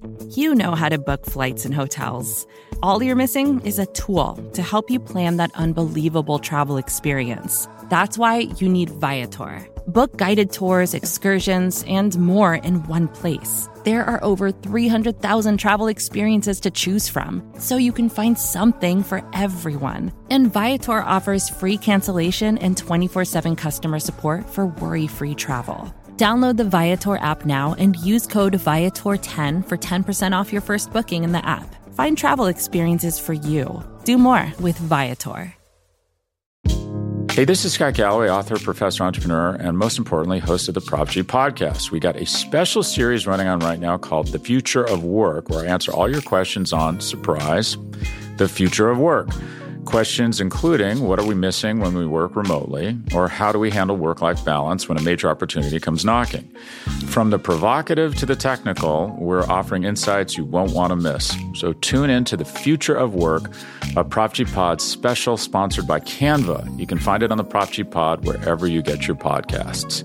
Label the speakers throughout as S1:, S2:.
S1: You know how to book flights and hotels. All you're missing is a tool to help you plan that unbelievable travel experience. That's why you need Viator. Book guided tours, excursions, and more in one place. There are over 300,000 travel experiences to choose from, so you can find something for everyone. And Viator offers free cancellation and 24/7 customer support for worry-free travel. Download the Viator app now and use code Viator10 for 10% off your first booking in the app. Find travel experiences for you. Do more with Viator.
S2: Hey, this is Scott Galloway, author, professor, entrepreneur, and most importantly, host of the Prop G podcast. We got a special series running on right now called The Future of Work, where I answer all your questions on, surprise, the future of work. Questions including, what are we missing when we work remotely? Or how do we handle work-life balance when a major opportunity comes knocking? From the provocative to the technical, we're offering insights you won't want to miss. So tune in to The Future of Work, a Prop G Pod special sponsored by Canva. You can find it on the Prop G Pod wherever you get your podcasts.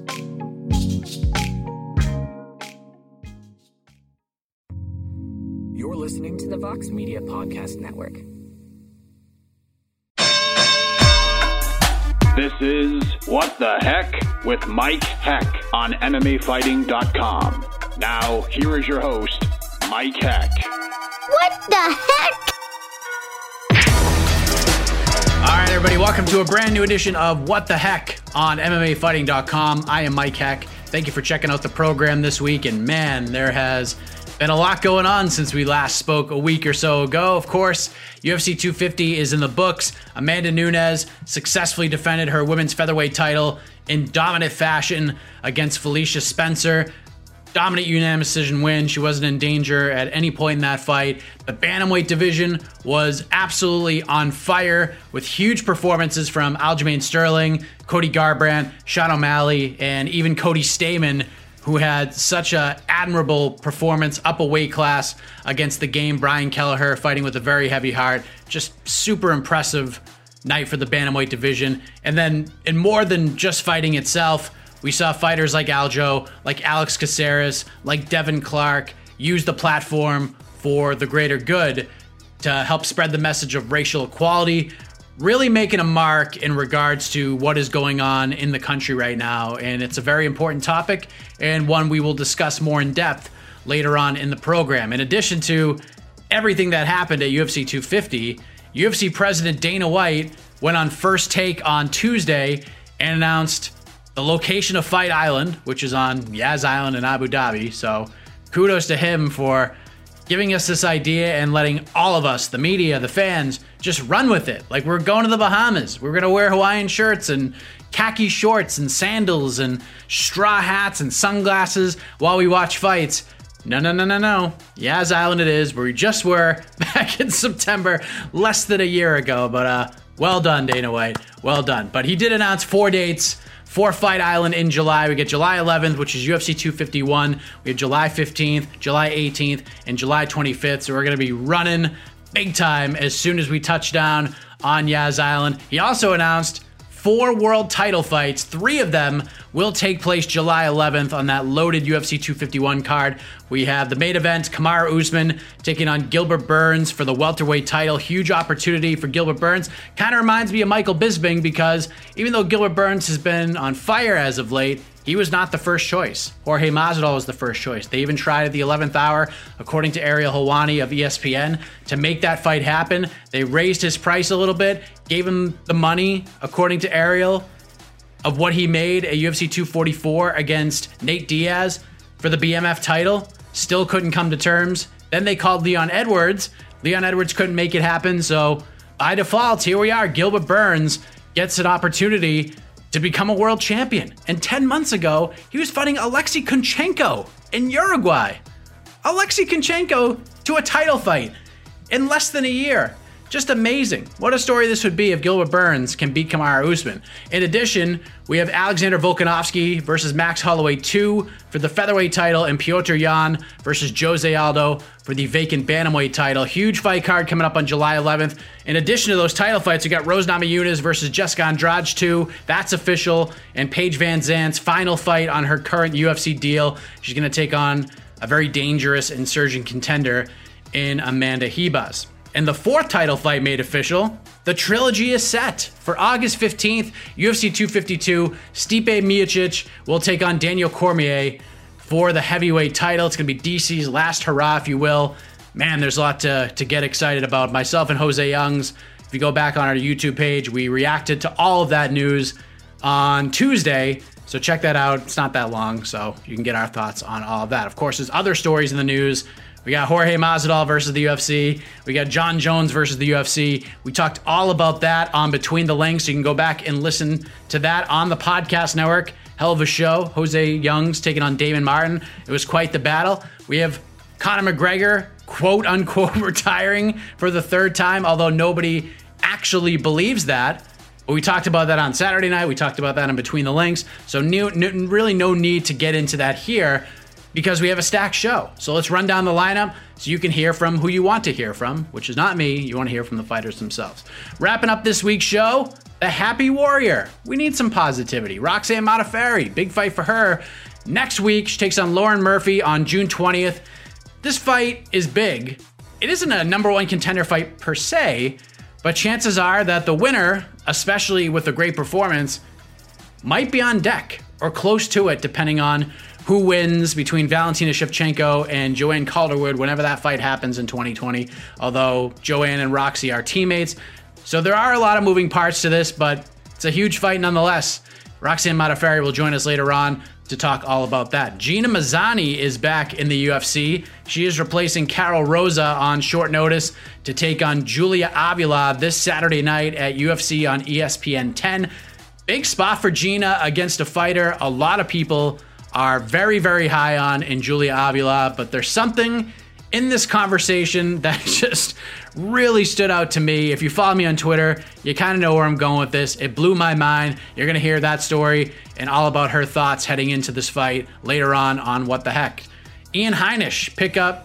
S3: You're listening to the Vox Media Podcast Network.
S4: This is What the Heck with Mike Heck on MMAfighting.com. Now, here is your host, Mike Heck.
S5: What the heck?
S6: All right, everybody, welcome to a brand new edition of What the Heck on MMAfighting.com. I am Mike Heck. Thank you for checking out the program this week. And man, there has been a lot going on since we last spoke a week or so ago. Of course, UFC 250 is in the books. Amanda Nunes successfully defended her women's featherweight title in dominant fashion against Felicia Spencer. Dominant unanimous decision win. She wasn't in danger at any point in that fight. The bantamweight division was absolutely on fire with huge performances from Aljamain Sterling, Cody Garbrandt, Sean O'Malley, and even Cody Stamann, who had such an admirable performance up a weight class against the game. Brian Kelleher fighting with a very heavy heart. Just super impressive night for the bantamweight division. And then in more than just fighting itself, we saw fighters like Aljo, like Alex Caceres, like Devin Clark use the platform for the greater good to help spread the message of racial equality, really making a mark in regards to what is going on in the country right now. And it's a very important topic and one we will discuss more in depth later on in the program. In addition to everything that happened at UFC 250, UFC President Dana White went on First Take on Tuesday and announced the location of Fight Island, which is on Yas Island in Abu Dhabi. So kudos to him for giving us this idea and letting all of us, the media, the fans, just run with it. Like, we're going to the Bahamas. We're going to wear Hawaiian shirts and khaki shorts and sandals and straw hats and sunglasses while we watch fights. No. Yas Island it is, where we just were back in September, less than a year ago. But well done, Dana White. Well done. But he did announce 4 dates for Fight Island in July. We get July 11th, which is UFC 251. We have July 15th, July 18th, and July 25th. So we're going to be running big time as soon as we touch down on Yas Island. He also announced 4 world title fights. 3 of them will take place July 11th on that loaded UFC 251 card. We have the main event, Kamaru Usman taking on Gilbert Burns for the welterweight title. Huge opportunity for Gilbert Burns. Kind of reminds me of Michael Bisping, because even though Gilbert Burns has been on fire as of late, he was not the first choice. Jorge Masvidal was the first choice. They even tried at the 11th hour, according to Ariel Helwani of ESPN, to make that fight happen. They raised his price a little bit, gave him the money, according to Ariel, of what he made at UFC 244 against Nate Diaz for the BMF title. Still couldn't come to terms. Then they called Leon Edwards. Leon Edwards couldn't make it happen, so by default, here we are. Gilbert Burns gets an opportunity to become a world champion. And 10 months ago, he was fighting Alexei Kunchenko in Uruguay. Alexei Kunchenko to a title fight in less than a year. Just amazing. What a story this would be if Gilbert Burns can beat Kamaru Usman. In addition, we have Alexander Volkanovski versus Max Holloway 2 for the featherweight title, and Petr Yan versus Jose Aldo for the vacant bantamweight title. Huge fight card coming up on July 11th. In addition to those title fights, we got Rose Namajunas versus Jessica Andrade 2. That's official. And Paige Van Zandt's final fight on her current UFC deal. She's going to take on a very dangerous insurgent contender in Amanda Ribas. And the fourth title fight made official. The trilogy is set for August 15th, UFC 252. Stipe Miocic will take on Daniel Cormier for the heavyweight title. It's going to be DC's last hurrah, if you will. Man, there's a lot to get excited about. Myself and Jose Youngs, if you go back on our YouTube page, we reacted to all of that news on Tuesday. So check that out. It's not that long, so you can get our thoughts on all of that. Of course, there's other stories in the news. We got Jorge Masvidal versus the UFC. We got John Jones versus the UFC. We talked all about that on Between the Links. So you can go back and listen to that on the podcast network. Hell of a show. Jose Youngs taking on Damon Martin. It was quite the battle. We have Conor McGregor, quote unquote, retiring for the third time, although nobody actually believes that. But we talked about that on Saturday night. We talked about that in Between the Links. So really no need to get into that here, because we have a stacked show. So let's run down the lineup so you can hear from who you want to hear from, which is not me. You want to hear from the fighters themselves. Wrapping up this week's show, the Happy Warrior. We need some positivity. Roxanne Modafferi, big fight for her. Next week, she takes on Lauren Murphy on June 20th. This fight is big. It isn't a number one contender fight per se, but chances are that the winner, especially with a great performance, might be on deck or close to it, depending on who wins between Valentina Shevchenko and Joanne Calderwood whenever that fight happens in 2020, although Joanne and Roxy are teammates. So there are a lot of moving parts to this, but it's a huge fight nonetheless. Roxanne Modafferi will join us later on to talk all about that. Gina Mazzani is back in the UFC. She is replacing Carol Rosa on short notice to take on Julia Avila this Saturday night at UFC on ESPN 10. Big spot for Gina against a fighter a lot of people are very, very high on in Julia Avila, but there's something in this conversation that just really stood out to me. If you follow me on Twitter, you kind of know where I'm going with this. It blew my mind. You're going to hear that story and all about her thoughts heading into this fight later on What the Heck. Ian Heinisch picked up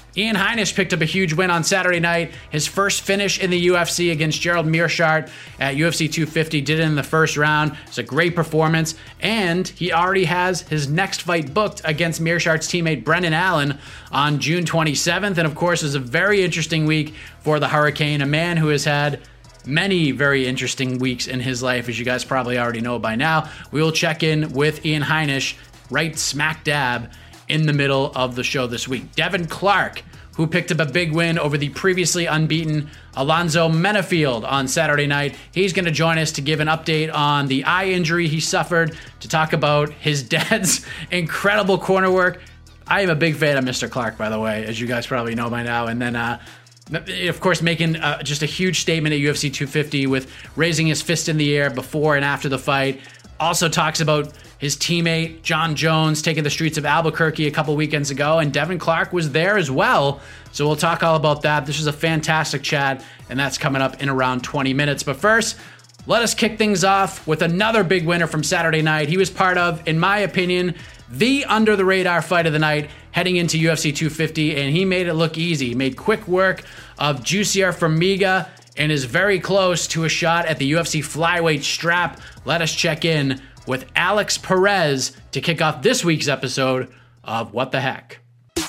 S6: a huge win on Saturday night. His first finish in the UFC against Gerald Meerschaert at UFC 250. Did it in the first round. It's a great performance. And he already has his next fight booked against Meerschaert's teammate Brendan Allen on June 27th. And of course, it was a very interesting week for the Hurricane, a man who has had many very interesting weeks in his life, as you guys probably already know by now. We will check in with Ian Heinisch right smack dab in the middle of the show this week. Devin Clark, who picked up a big win over the previously unbeaten Alonzo Menafield on Saturday night. He's going to join us to give an update on the eye injury he suffered, to talk about his dad's incredible corner work. I am a big fan of Mr. Clark, by the way, as you guys probably know by now. And then, of course, making just a huge statement at UFC 250 with raising his fist in the air before and after the fight. Also talks about his teammate, John Jones, taking the streets of Albuquerque a couple weekends ago, and Devin Clark was there as well. So we'll talk all about that. This is a fantastic chat, and that's coming up in around 20 minutes. But first, let us kick things off with another big winner from Saturday night. He was part of, in my opinion, the under-the-radar fight of the night heading into UFC 250, and he made it look easy. He made quick work of Jussier Formiga and is very close to a shot at the UFC flyweight strap. Let us check in with Alex Perez to kick off this week's episode of What the Heck.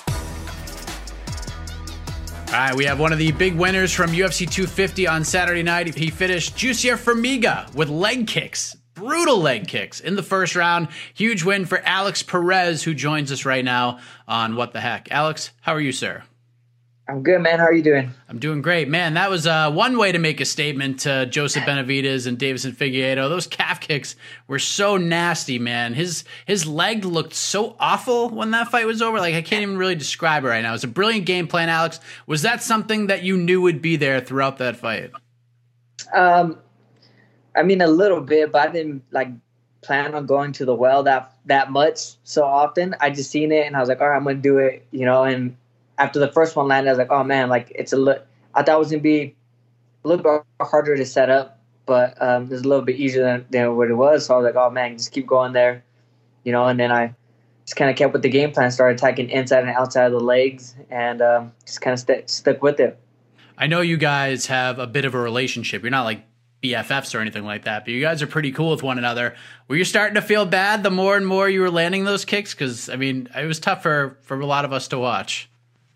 S6: All right, we have one of the big winners from UFC 250 on Saturday night. He finished Jussier Formiga with leg kicks, brutal leg kicks in the first round. Huge win for Alex Perez, who joins us right now on What the Heck. Alex, how are you, sir?
S7: I'm good, man. How are you doing?
S6: I'm doing great, man. That was one way to make a statement to Joseph Benavidez and Davison Figueiredo. Those calf kicks were so nasty, man. His leg looked so awful when that fight was over. Like, I can't even really describe it right now. It was a brilliant game plan, Alex. Was that something that you knew would be there throughout that fight?
S7: I mean, a little bit, but I didn't plan on going to the well that much so often. I just seen it and I was like, all right, I'm gonna do it, and after the first one landed, I was like, oh man, I thought it was going to be a little bit harder to set up, but it was a little bit easier than what it was. So I was like, oh man, just keep going there, and then I just kind of kept with the game plan, started attacking inside and outside of the legs, and just kind of stuck with it.
S6: I know you guys have a bit of a relationship. You're not like BFFs or anything like that, but you guys are pretty cool with one another. Were you starting to feel bad the more and more you were landing those kicks? Because, I mean, it was tough for a lot of us to watch.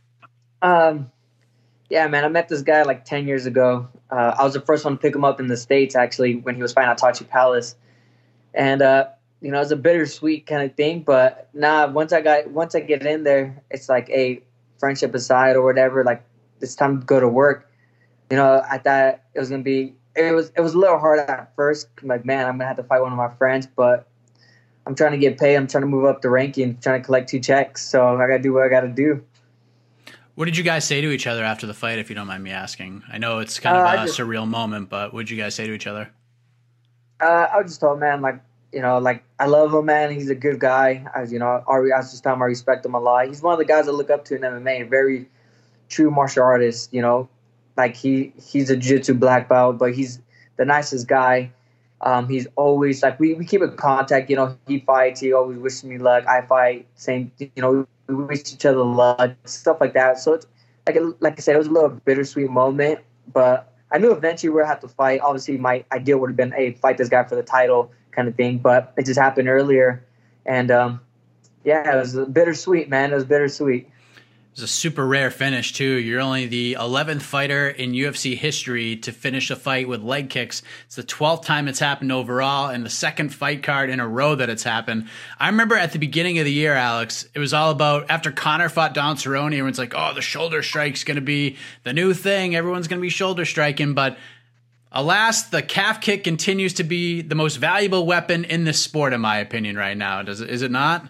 S7: Yeah, man, I met this guy like 10 years ago. I was the first one to pick him up in the States, actually, when he was fighting at Tachi Palace. And, you know, it was a bittersweet kind of thing. But once I get in there, it's like, hey, friendship aside or whatever, like, it's time to go to work. You know, I thought it was going to be, it was a little hard at first. I'm like, man, I'm going to have to fight one of my friends. But I'm trying to get paid. I'm trying to move up the ranking, trying to collect 2 checks. So I got to do what I got to do.
S6: What did you guys say to each other after the fight, if you don't mind me asking? I know it's kind of a surreal moment, but what did you guys say to each other?
S7: I was just told, man, like, you know, like, I love him, man. He's a good guy. I was just telling him I respect him a lot. He's one of the guys I look up to in MMA, very true martial artist, you know. Like, he's a jiu-jitsu black belt, but he's the nicest guy. He's always, like, we keep in contact, you know. He fights. He always wishes me luck. I fight. Same, you know, we wish each other luck, stuff like that. So it's like I said, it was a little bittersweet moment, but I knew eventually we would have to fight. Obviously, my ideal would have been, hey, fight this guy for the title kind of thing, but it just happened earlier. And, yeah, it was bittersweet, man. It was bittersweet.
S6: It was a super rare finish, too. You're only the 11th fighter in UFC history to finish a fight with leg kicks. It's the 12th time it's happened overall and the second fight card in a row that it's happened. I remember at the beginning of the year, Alex, it was all about after Conor fought Don Cerrone, everyone's like, oh, the shoulder strike's going to be the new thing. Everyone's going to be shoulder striking. But alas, the calf kick continues to be the most valuable weapon in this sport, in my opinion, right now. Is it not?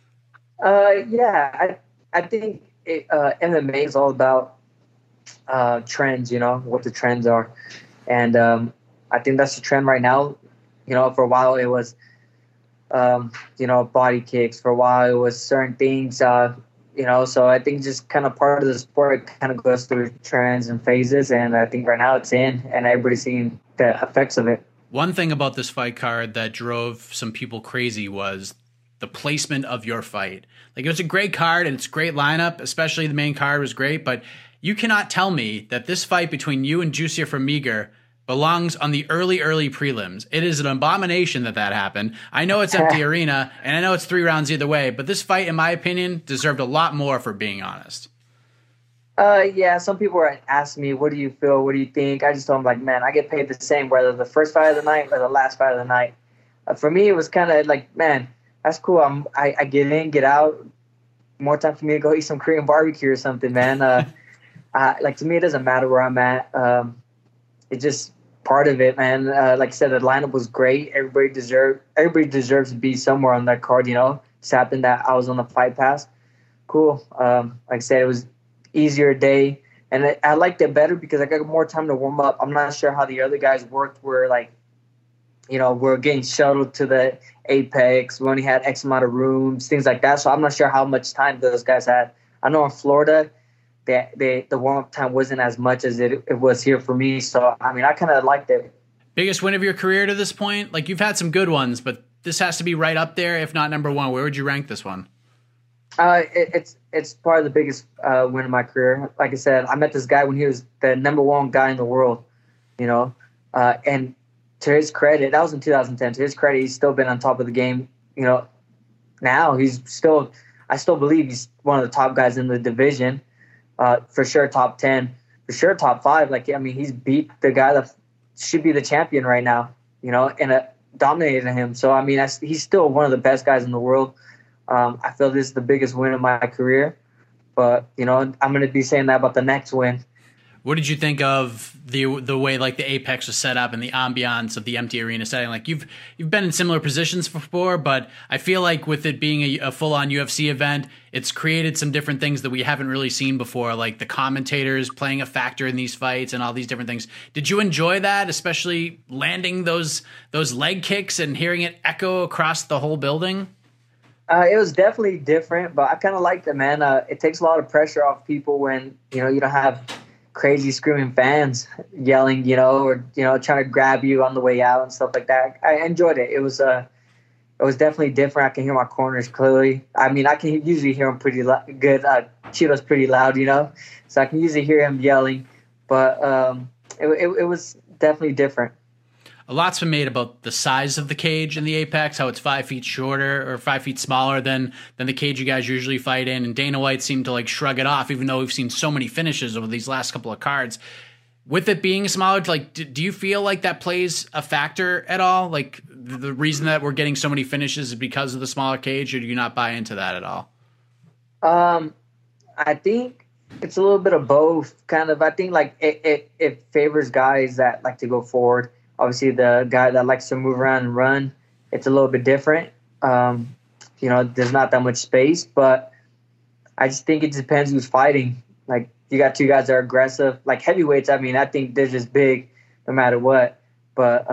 S7: Yeah, I think MMA is all about trends, you know, what the trends are. And I think that's the trend right now. You know, for a while it was, you know, body kicks. For a while it was certain things, you know. So I think just kind of part of the sport kind of goes through trends and phases. And I think right now it's in and everybody's seeing the effects of it.
S6: One thing about this fight card that drove some people crazy was the placement of your fight. Like, it was a great card and it's a great lineup, especially the main card was great, but you cannot tell me that this fight between you and Jussier Formiga belongs on the early prelims. It is an abomination that happened. I know it's empty arena and I know it's 3 rounds either way, but this fight, in my opinion, deserved a lot more, for being honest.
S7: Yeah, some people were asking me, what do you feel? What do you think? I just told them, like, man, I get paid the same, whether the first fight of the night or the last fight of the night. For me, it was kind of like, man, that's cool. I get in, get out. More time for me to go eat some Korean barbecue or something, man. Like, to me, it doesn't matter where I'm at. It's just part of it, man. Like I said, the lineup was great. Everybody deserves to be somewhere on that card, you know. It's happened that I was on the Fight Pass. Cool. Like I said, it was easier day. And I liked it better because I got more time to warm up. I'm not sure how the other guys worked where, like, you know, we're getting shuttled to the Apex. We only had X amount of rooms, things like that. So I'm not sure how much time those guys had. I know in Florida, the warm-up time wasn't as much as it was here for me. So, I mean, I kind of liked it.
S6: Biggest win of your career to this point? Like, you've had some good ones, but this has to be right up there, if not number one. Where would you rank this one?
S7: It's probably the biggest win of my career. Like I said, I met this guy when he was the number one guy in the world, you know, and to his credit, that was in 2010. To his credit, he's still been on top of the game. You know, now I still believe he's one of the top guys in the division. For sure, top 10. For sure, top 5. Like, I mean, he's beat the guy that should be the champion right now, you know, and dominated him. So, I mean, he's still one of the best guys in the world. I feel this is the biggest win of my career. But, you know, I'm going to be saying that about the next win.
S6: What did you think of the way, like, the Apex was set up and the ambiance of the empty arena setting? Like, you've been in similar positions before, but I feel like with it being a full-on UFC event, it's created some different things that we haven't really seen before, like the commentators playing a factor in these fights and all these different things. Did you enjoy that, especially landing those leg kicks and hearing it echo across the whole building?
S7: It was definitely different, but I kind of liked it, man. It takes a lot of pressure off people when, you know, you don't have crazy screaming fans yelling, you know, or, you know, trying to grab you on the way out and stuff like that. I enjoyed it. It was definitely different. I can hear my corners clearly. I mean, I can usually hear him pretty good. Cheeto's pretty loud, you know, so I can usually hear him yelling. But it was definitely different.
S6: a lot's been made about the size of the cage in the Apex, how it's 5 feet shorter or 5 feet smaller than the cage you guys usually fight in. And Dana White seemed to like shrug it off, even though we've seen so many finishes over these last couple of cards. With it being smaller, like, do you feel like that plays a factor at all? Like the reason that we're getting so many finishes is because of the smaller cage, or do you not buy into that at all?
S7: I think it's a little bit of both, kind of. I think like it favors guys that like to go forward. Obviously, the guy that likes to move around and run, it's a little bit different. There's not that much space, but I just think it depends who's fighting. Like, you got two guys that are aggressive. Like heavyweights, I mean, I think they're just big no matter what. But,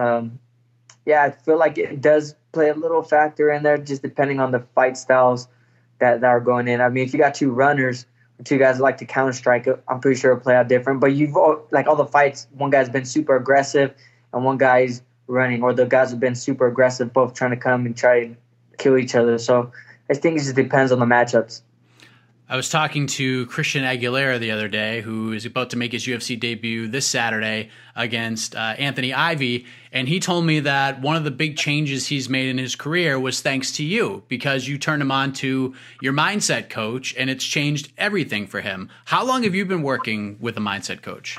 S7: I feel like it does play a little factor in there, just depending on the fight styles that are going in. I mean, if you got two runners, two guys that like to counter-strike, I'm pretty sure it'll play out different. But like all the fights, one guy's been super aggressive and one guy's running, or the guys have been super aggressive, both trying to come and try to kill each other. So I think it just depends on the matchups.
S6: I was talking to Christian Aguilera the other day, who is about to make his UFC debut this Saturday against Anthony Ivy, and he told me that one of the big changes he's made in his career was thanks to you, because you turned him on to your mindset coach, and it's changed everything for him. How long have you been working with a mindset coach?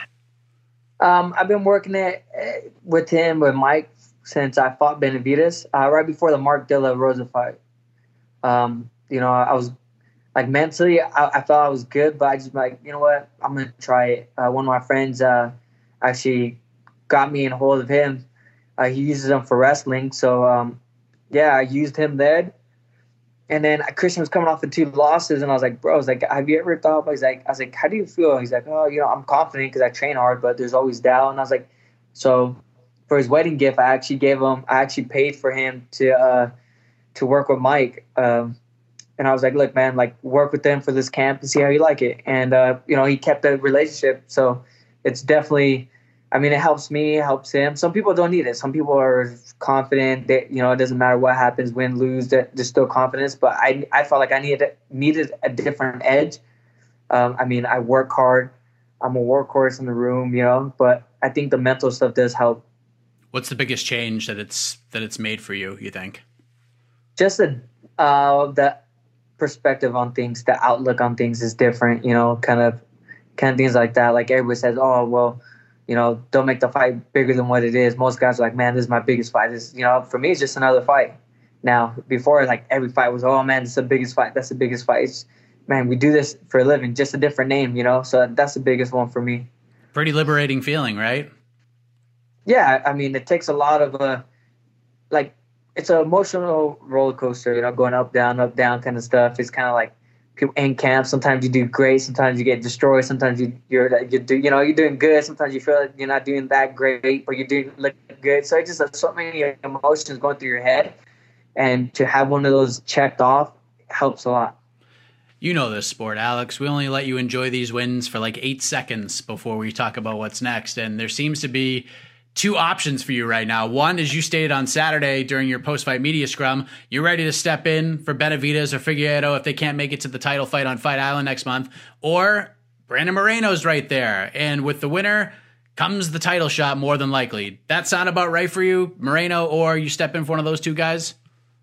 S7: I've been working with Mike, since I fought Benavidez, right before the Mark De La Rosa fight. I was like, mentally, I felt I was good, but I just like, you know what, I'm going to try it. One of my friends actually got me in hold of him. He uses them for wrestling. So, I used him there. And then Christian was coming off of 2 losses, and I was like, bro, have you ever thought about, I was like, how do you feel? He's like, oh, I'm confident because I train hard, but there's always doubt. And I was like, so for his wedding gift, I actually paid for him to work with Mike. And I was like, look, man, like, work with them for this camp and see how you like it. And, he kept the relationship. So it's definitely, I mean, it helps me, it helps him. Some people don't need it. Some people are confident that, it doesn't matter what happens, win, lose, that there's still confidence. But I felt like I needed a different edge. I work hard. I'm a workhorse in the room, but I think the mental stuff does help.
S6: What's the biggest change that it's made for you, you think?
S7: Just the perspective on things, the outlook on things is different, kind of things like that. Like, everybody says, oh, well, don't make the fight bigger than what it is. Most guys are like, man, this is my biggest fight. This, for me, it's just another fight. Now, before, like, every fight was, oh, man, this is the biggest fight. That's the biggest fight. It's, man, we do this for a living, just a different name, So that's the biggest one for me.
S6: Pretty liberating feeling, right?
S7: Yeah, I mean, it takes a lot of, it's an emotional roller coaster, going up, down kind of stuff. It's kind of like people in camp. Sometimes you do great. Sometimes you get destroyed. Sometimes you're doing good. Sometimes you feel like you're not doing that great, but you're doing look good. So it's just like so many emotions going through your head, and to have one of those checked off helps a lot.
S6: You know this sport, Alex. We only let you enjoy these wins for like 8 seconds before we talk about what's next, and there seems to be 2 options for you right now. One, as you stated on Saturday during your post-fight media scrum, you're ready to step in for Benavidez or Figueiredo if they can't make it to the title fight on Fight Island next month. Or Brandon Moreno's right there. And with the winner comes the title shot more than likely. That sound about right for you, Moreno, or you step in for one of those 2 guys?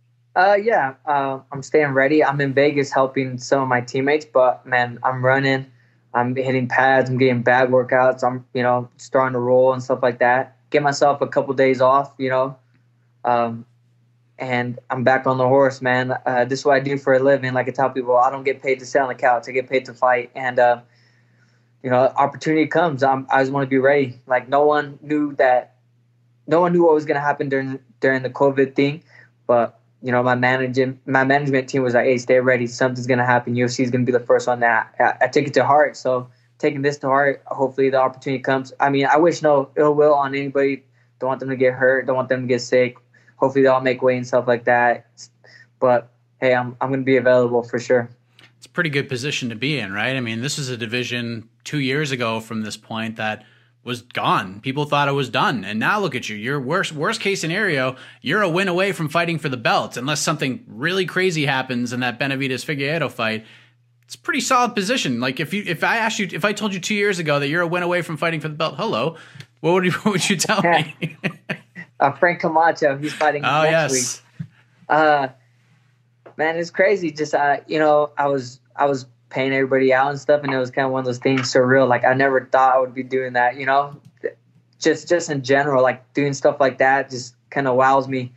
S7: I'm staying ready. I'm in Vegas helping some of my teammates, but, man, I'm running. I'm hitting pads. I'm getting bag workouts. I'm, starting to roll and stuff like that. Get myself a couple days off, and I'm back on the horse, man. This is what I do for a living. Like I tell people, I don't get paid to sit on the couch. I get paid to fight. And, opportunity comes. I just want to be ready. Like, no one knew what was going to happen during the COVID thing. But, my management team was like, hey, stay ready. Something's going to happen. UFC is going to be the first one. That I take it to heart. So, taking this to heart, hopefully the opportunity comes. I mean, I wish no ill will on anybody. Don't want them to get hurt. Don't want them to get sick. Hopefully they all make weight and stuff like that. But, hey, I'm going to be available for sure.
S6: It's a pretty good position to be in, right? I mean, this was a division 2 years ago from this point that was gone. People thought it was done. And now look at you. Your worst case scenario, you're a win away from fighting for the belt. Unless something really crazy happens in that Benavidez-Figueiredo fight, it's a pretty solid position. Like, if I told you 2 years ago that you're a win away from fighting for the belt, hello, what would you tell me?
S7: Frank Camacho. He's fighting next week. Man, it's crazy. Just you know, I was paying everybody out and stuff, and it was kind of one of those things surreal. Like I never thought I would be doing that. You know, just in general, like doing stuff like that just kind of wows me.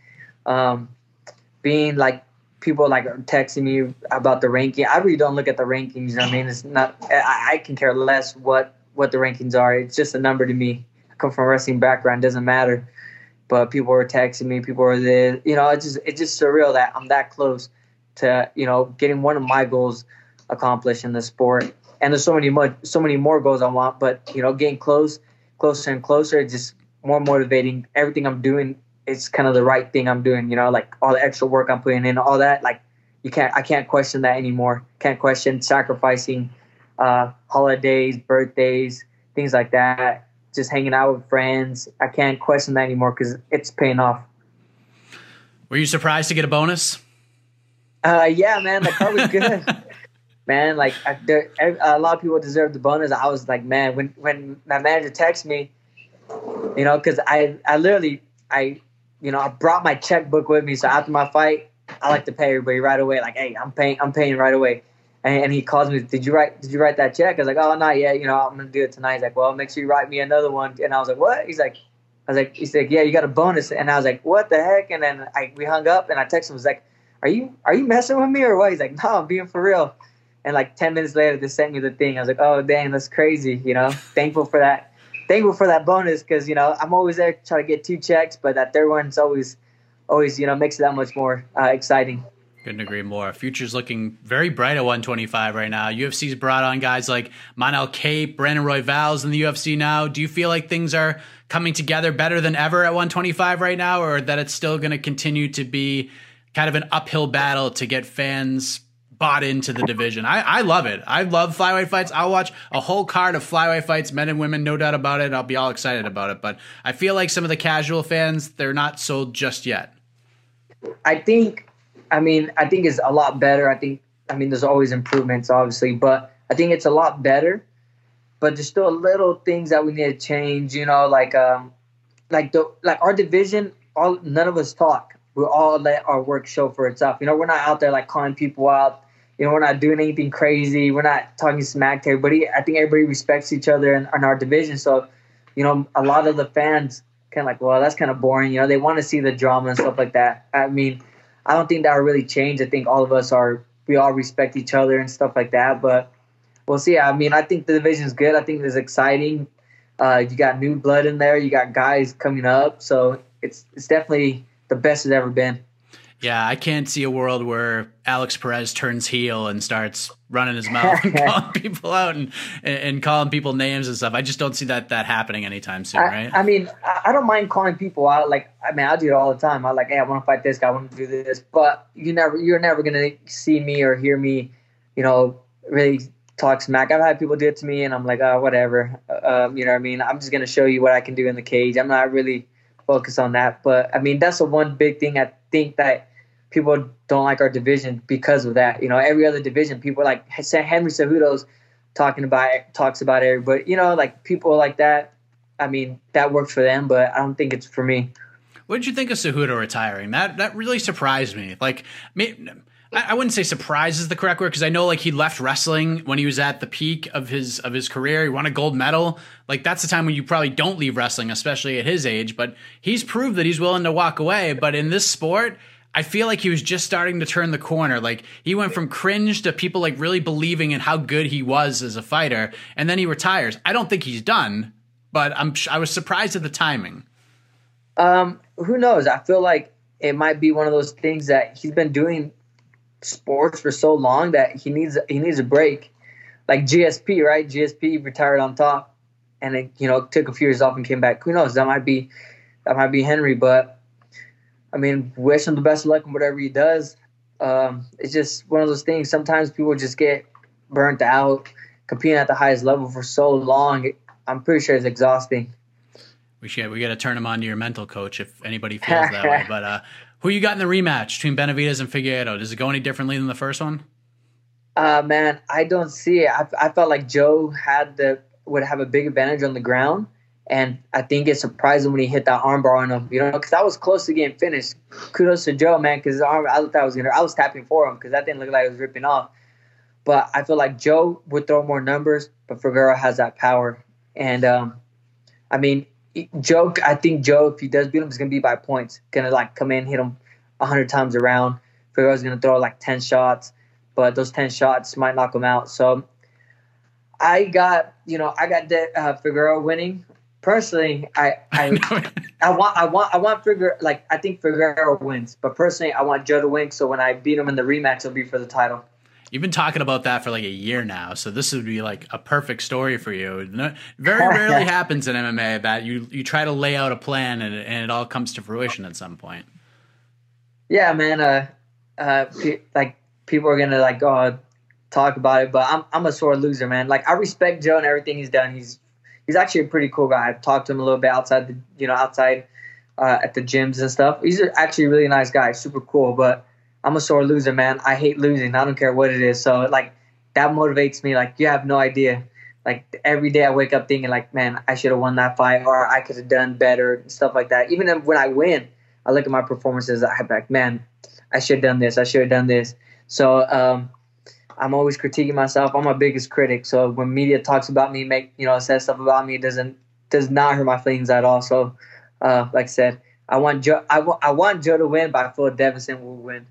S7: Being like people like texting me about the ranking. I really don't look at the rankings. You know what I mean? It's not. I can care less what the rankings are. It's just a number to me. I come from a wrestling background. It doesn't matter. But people were texting me. People were there. You know, it's just surreal that I'm that close to, you know, getting one of my goals accomplished in the sport. And there's so many more goals I want. But you know, getting closer and closer, it's just more motivating. Everything I'm doing, it's kind of the right thing I'm doing, you know, like all the extra work I'm putting in, all that, like I can't question that anymore. Can't question sacrificing holidays, birthdays, things like that, just hanging out with friends. I can't question that anymore because it's paying off.
S6: Were you surprised to get a bonus?
S7: Yeah, man, the car was good. Man, like a lot of people deserve the bonus. I was like, man, when my manager texted me, you know, because I literally you know, I brought my checkbook with me. So after my fight, I like to pay everybody right away. Like, hey, I'm paying right away. And he calls me, did you write that check? I was like, oh, not yet. You know, I'm going to do it tonight. He's like, well, make sure you write me another one. And I was like, what? He's like, yeah, you got a bonus. And I was like, what the heck? And then we hung up and I texted him, was like, are you messing with me or what? He's like, no, I'm being for real. And like 10 minutes later, they sent me the thing. I was like, oh, dang, that's crazy. You know, thankful for that bonus because, you know, I'm always there trying to get 2 checks, but that third one's always, you know, makes it that much more exciting.
S6: Couldn't agree more. Future's looking very bright at 125 right now. UFC's brought on guys like Manel Kape, Brandon Royval's in the UFC now. Do you feel like things are coming together better than ever at 125 right now, or that it's still going to continue to be kind of an uphill battle to get fans bought into the division? I love it. I love flyweight fights. I'll watch a whole card of flyweight fights, men and women, no doubt about it. I'll be all excited about it. But I feel like some of the casual fans, they're not sold just yet.
S7: I think it's a lot better. I mean, there's always improvements, obviously, but I think it's a lot better. But there's still little things that we need to change. You know, like our division, none of us talk. We all let our work show for itself. You know, we're not out there like calling people out. You know, we're not doing anything crazy. We're not talking smack to everybody. I think everybody respects each other in our division. So, you know, a lot of the fans kind of like, well, that's kind of boring. You know, they want to see the drama and stuff like that. I mean, I don't think that will really change. I think all of us we all respect each other and stuff like that. But we'll see. I mean, I think the division's good. I think it's exciting. You got new blood in there. You got guys coming up. So it's definitely the best it's ever been.
S6: Yeah, I can't see a world where Alex Perez turns heel and starts running his mouth and calling people out and calling people names and stuff. I just don't see that happening anytime soon, right?
S7: I mean, I don't mind calling people out. Like, I mean, I do it all the time. I'm like, hey, I want to fight this guy. I want to do this. But you're never going to see me or hear me, you know, really talk smack. I've had people do it to me, and I'm like, oh, whatever. You know what I mean? I'm just going to show you what I can do in the cage. I'm not really focused on that. But, I mean, that's the one big thing I think that people don't like our division because of that. You know, every other division, people like Henry Cejudo's talks about everybody. You know, like people like that. I mean, that works for them, but I don't think it's for me.
S6: What did you think of Cejudo retiring? That really surprised me. Like, I wouldn't say surprise is the correct word, because I know like he left wrestling when he was at the peak of his career. He won a gold medal. Like, that's the time when you probably don't leave wrestling, especially at his age. But he's proved that he's willing to walk away. But in this sport, I feel like he was just starting to turn the corner. Like, he went from cringe to people like really believing in how good he was as a fighter, and then he retires. I don't think he's done, but I was surprised at the timing.
S7: Who knows? I feel like it might be one of those things that he's been doing sports for so long that he needs a break. Like GSP, right? GSP retired on top, and then, you know, took a few years off and came back. Who knows? That might be Henry, but I mean, wish him the best of luck in whatever he does. It's just one of those things. Sometimes people just get burnt out competing at the highest level for so long. I'm pretty sure it's exhausting.
S6: We got to turn him on to your mental coach if anybody feels that way. But who you got in the rematch between Benavidez and Figueiredo? Does it go any differently than the first one?
S7: Man, I don't see it. I felt like Joe would have a big advantage on the ground, And I think it surprised him when he hit that armbar on him, because I was close to getting finished. Kudos to Joe, man, because I thought I was tapping for him because that didn't look like it was ripping off. But I feel like Joe would throw more numbers, but Figueroa has that power. And, Joe, I think Joe, if he does beat him, it's going to be by points. Going to, come in, hit him 100 times around. Figueroa's going to throw, 10 shots, but those 10 shots might knock him out. So I got Figueroa winning. Personally, I want Figueroa. I think Figueroa wins, but personally, I want Joe to win. So when I beat him in the rematch, it'll be for the title.
S6: You've been talking about that for a year now, so this would be a perfect story for you. Very rarely happens in MMA that you try to lay out a plan and it all comes to fruition at some point.
S7: Yeah, man. People are gonna talk about it, but I'm a sore loser, man. I respect Joe and everything he's done. He's actually a pretty cool guy. I've talked to him a little bit outside at the gyms and stuff. He's actually a really nice guy, super cool. But I'm a sore loser, man. I hate losing. I don't care what it is. So that motivates me. You have no idea. Every day I wake up thinking man, I should have won that fight, or I could have done better and stuff like that. Even when I win, I look at my performances. I'm man, I should have done this. I should have done this. So I'm always critiquing myself. I'm my biggest critic. So when media talks about me, says stuff about me, does not hurt my feelings at all. So, like I said, I want Joe to win, but I feel Deiveson will win.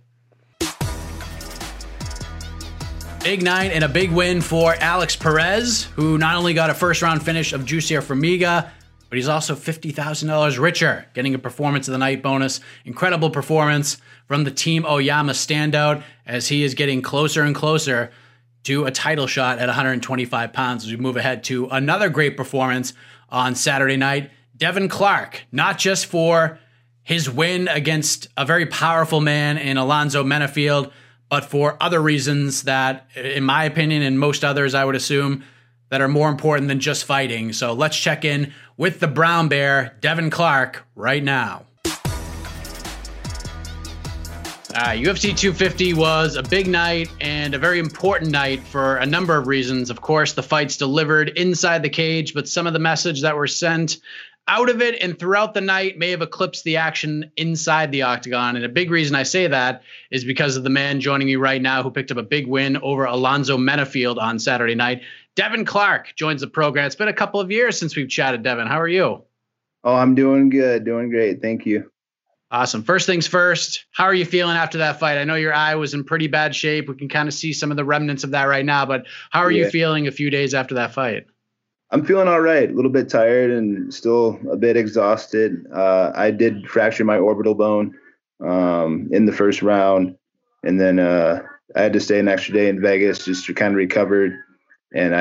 S6: Big night and a big win for Alex Perez, who not only got a first-round finish of Jussier Formiga, but he's also $50,000 richer, getting a Performance of the Night bonus. Incredible performance from the Team Oyama standout as he is getting closer and closer to a title shot at 125 pounds as we move ahead to another great performance on Saturday night. Devin Clark, not just for his win against a very powerful man in Alonzo Menafield, but for other reasons that, in my opinion, and most others, I would assume, that are more important than just fighting. So let's check in with the Brown Bear, Devin Clark, right now. UFC 250 was a big night and a very important night for a number of reasons. Of course, the fights delivered inside the cage, but some of the message that were sent out of it and throughout the night may have eclipsed the action inside the octagon. And a big reason I say that is because of the man joining me right now who picked up a big win over Alonzo Menafield on Saturday night. Devin Clark joins the program. It's been a couple of years since we've chatted, Devin. How are you?
S8: Oh, I'm doing good. Doing great. Thank you.
S6: Awesome. First things first, how are you feeling after that fight? I know your eye was in pretty bad shape. We can kind of see some of the remnants of that right now, but how are you feeling a few days after that fight?
S8: I'm feeling all right. A little bit tired and still a bit exhausted. I did fracture my orbital bone in the first round, and then I had to stay an extra day in Vegas just to kind of recover. And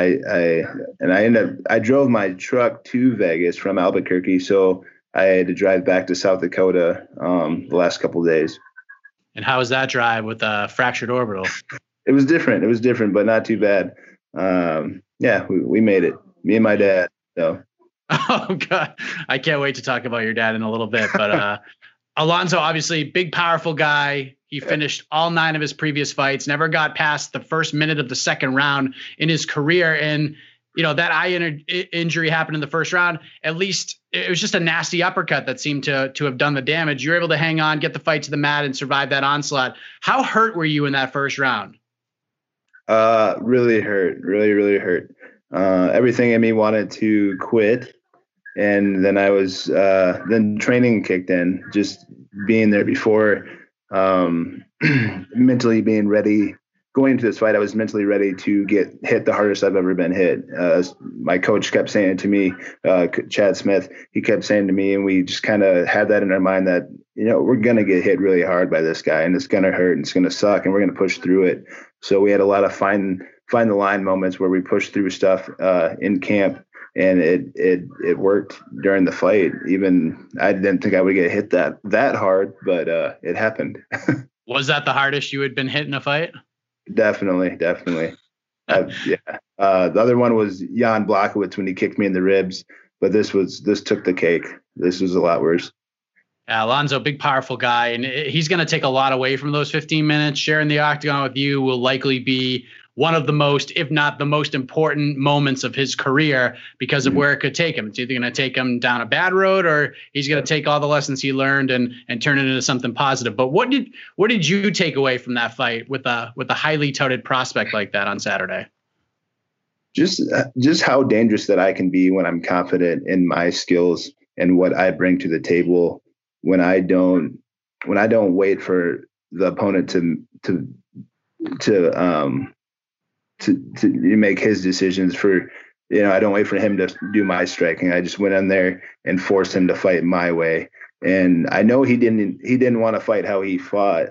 S8: I drove my truck to Vegas from Albuquerque, so I had to drive back to South Dakota the last couple of days.
S6: And how was that drive with a fractured orbital?
S8: It was different, but not too bad. We made it. Me and my dad. So.
S6: Oh God, I can't wait to talk about your dad in a little bit. But Alonzo, obviously, big, powerful guy. He finished all 9 of his previous fights. Never got past the first minute of the second round in his career. And that eye injury happened in the first round. At least it was just a nasty uppercut that seemed to have done the damage. You were able to hang on, get the fight to the mat, and survive that onslaught. How hurt were you in that first round?
S8: Really hurt. Really hurt. Everything in me wanted to quit. And then I was, then training kicked in, just being there before, mentally being ready. Going into this fight, I was mentally ready to get hit the hardest I've ever been hit. My coach kept saying to me, Chad Smith, he kept saying to me, and we just kind of had that in our mind that, we're going to get hit really hard by this guy, and it's going to hurt and it's going to suck, and we're going to push through it. So we had a lot of find the line moments where we pushed through stuff in camp, and it worked during the fight. Even I didn't think I would get hit that hard, but it happened.
S6: Was that the hardest you had been hit in a fight?
S8: Definitely. The other one was Jan Blachowicz when he kicked me in the ribs, but this took the cake. This was a lot worse.
S6: Alonzo, big, powerful guy, and he's going to take a lot away from those 15 minutes. Sharing the octagon with you will likely be one of the most, if not the most important moments of his career because of where it could take him. It's either going to take him down a bad road or he's going to take all the lessons he learned and turn it into something positive. But what did you take away from that fight with a highly touted prospect like that on Saturday?
S8: Just how dangerous that I can be when I'm confident in my skills and what I bring to the table. When I don't wait for the opponent to make his decisions for, I don't wait for him to do my striking. I just went in there and forced him to fight my way. And I know he didn't want to fight how he fought.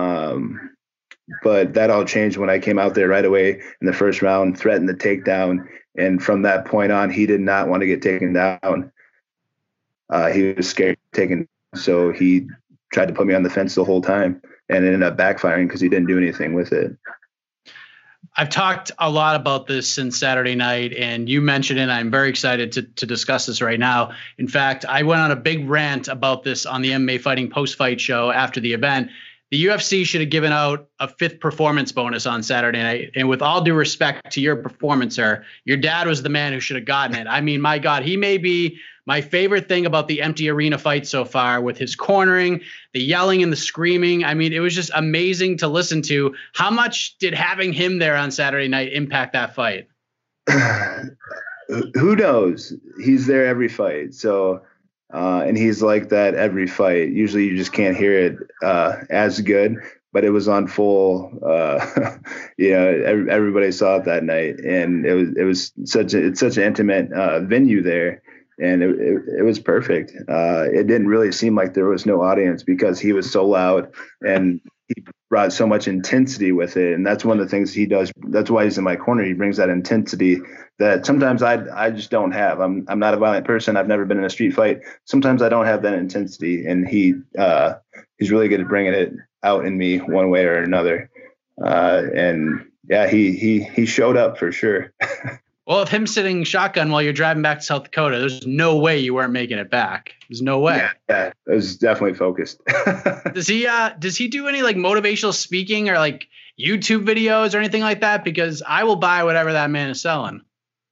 S8: But that all changed when I came out there right away in the first round, threatened the takedown. And from that point on, he did not want to get taken down. He was scared of taking, so he tried to put me on the fence the whole time, and it ended up backfiring because he didn't do anything with it.
S6: I've talked a lot about this since Saturday night, and you mentioned it. I'm very excited to discuss this right now. In fact, I went on a big rant about this on the MMA Fighting post-fight show after the event. The UFC should have given out a 5th performance bonus on Saturday night. And with all due respect to your performance, sir, your dad was the man who should have gotten it. I mean, my God, he may be my favorite thing about the empty arena fight so far, with his cornering, the yelling and the screaming. I mean, it was just amazing to listen to. How much did having him there on Saturday night impact that fight?
S8: Who knows? He's there every fight. So, and he's like that every fight. Usually you just can't hear it as good, but it was on full. Everybody saw it that night, and it was such an intimate venue there, and it was perfect. It didn't really seem like there was no audience because he was so loud and he brought so much intensity with it, and that's one of the things he does. That's why he's in my corner. He brings that intensity that sometimes I just don't have. I'm not a violent person. I've never been in a street fight. Sometimes I don't have that intensity, and he's really good at bringing it out in me one way or another. And yeah, he showed up for sure.
S6: Well, with him sitting shotgun while you're driving back to South Dakota, there's no way you weren't making it back. There's no way.
S8: Yeah, it was definitely focused.
S6: Does he do any like motivational speaking or like YouTube videos or anything like that? Because I will buy whatever that man is selling.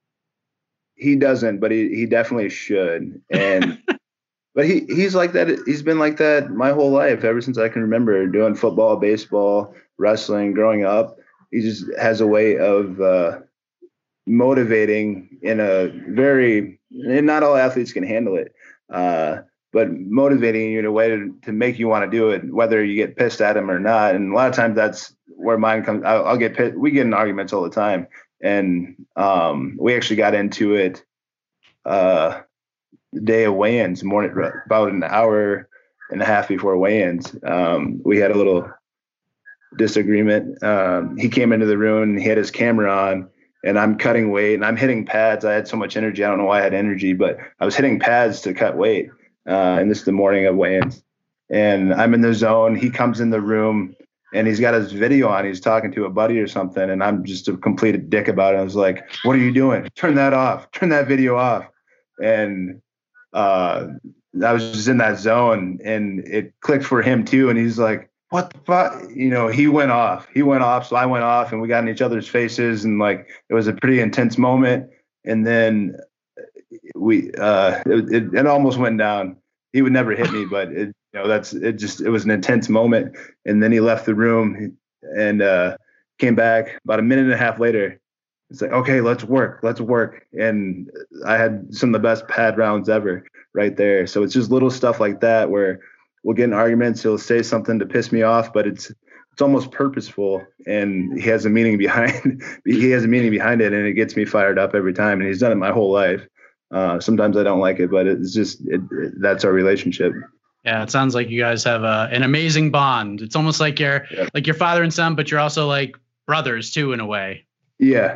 S8: He doesn't, but he definitely should. And but he's like that. He's been like that my whole life, ever since I can remember, doing football, baseball, wrestling, growing up. He just has a way of motivating in a very, and not all athletes can handle it, but motivating you in a way to make you want to do it, whether you get pissed at him or not. And a lot of times that's where mine comes. I'll get pissed. We get in arguments all the time. And we actually got into it the day of weigh-ins, morning, about an hour and a half before weigh-ins. We had a little disagreement. He came into the room and he had his camera on, and I'm cutting weight and I'm hitting pads. I had so much energy. I don't know why I had energy, but I was hitting pads to cut weight. And this is the morning of weigh-ins. And I'm in the zone. He comes in the room and he's got his video on. He's talking to a buddy or something. And I'm just a complete dick about it. I was like, what are you doing? Turn that off. Turn that video off. And I was just in that zone, and it clicked for him too. And he's like, what the fuck? He went off. So I went off, and we got in each other's faces. And like, it was a pretty intense moment. And then it almost went down. He would never hit me, but it was an intense moment. And then he left the room and came back about a minute and a half later. It's like, okay, let's work. And I had some of the best pad rounds ever right there. So it's just little stuff like that where we'll get in arguments. He'll say something to piss me off, but it's almost purposeful, and he has a meaning behind it, and it gets me fired up every time. And he's done it my whole life. Sometimes I don't like it, but it's just that's our relationship.
S6: Yeah, it sounds like you guys have an amazing bond. It's almost like you're like your father and son, but you're also like brothers too, in a way.
S8: Yeah.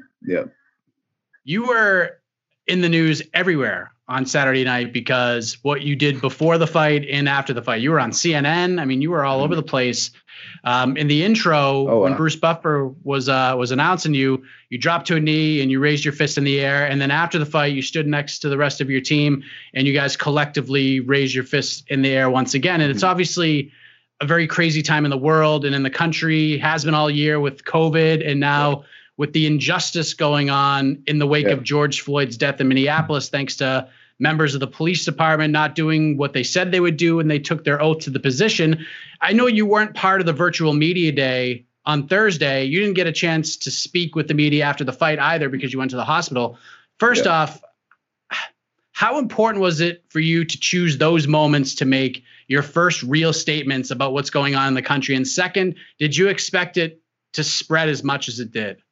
S6: You were in the news everywhere on Saturday night because what you did before the fight and after the fight. You were on CNN. I mean, you were all over the place. In the intro, when Bruce Buffer was announcing you dropped to a knee and you raised your fist in the air. And then after the fight, you stood next to the rest of your team and you guys collectively raised your fist in the air once again. And it's obviously a very crazy time in the world and in the country, has been all year with COVID, and now with the injustice going on in the wake of George Floyd's death in Minneapolis, thanks to members of the police department not doing what they said they would do when they took their oath to the position. I know you weren't part of the virtual media day on Thursday. You didn't get a chance to speak with the media after the fight either because you went to the hospital. First off, how important was it for you to choose those moments to make your first real statements about what's going on in the country? And second, did you expect it to spread as much as it did?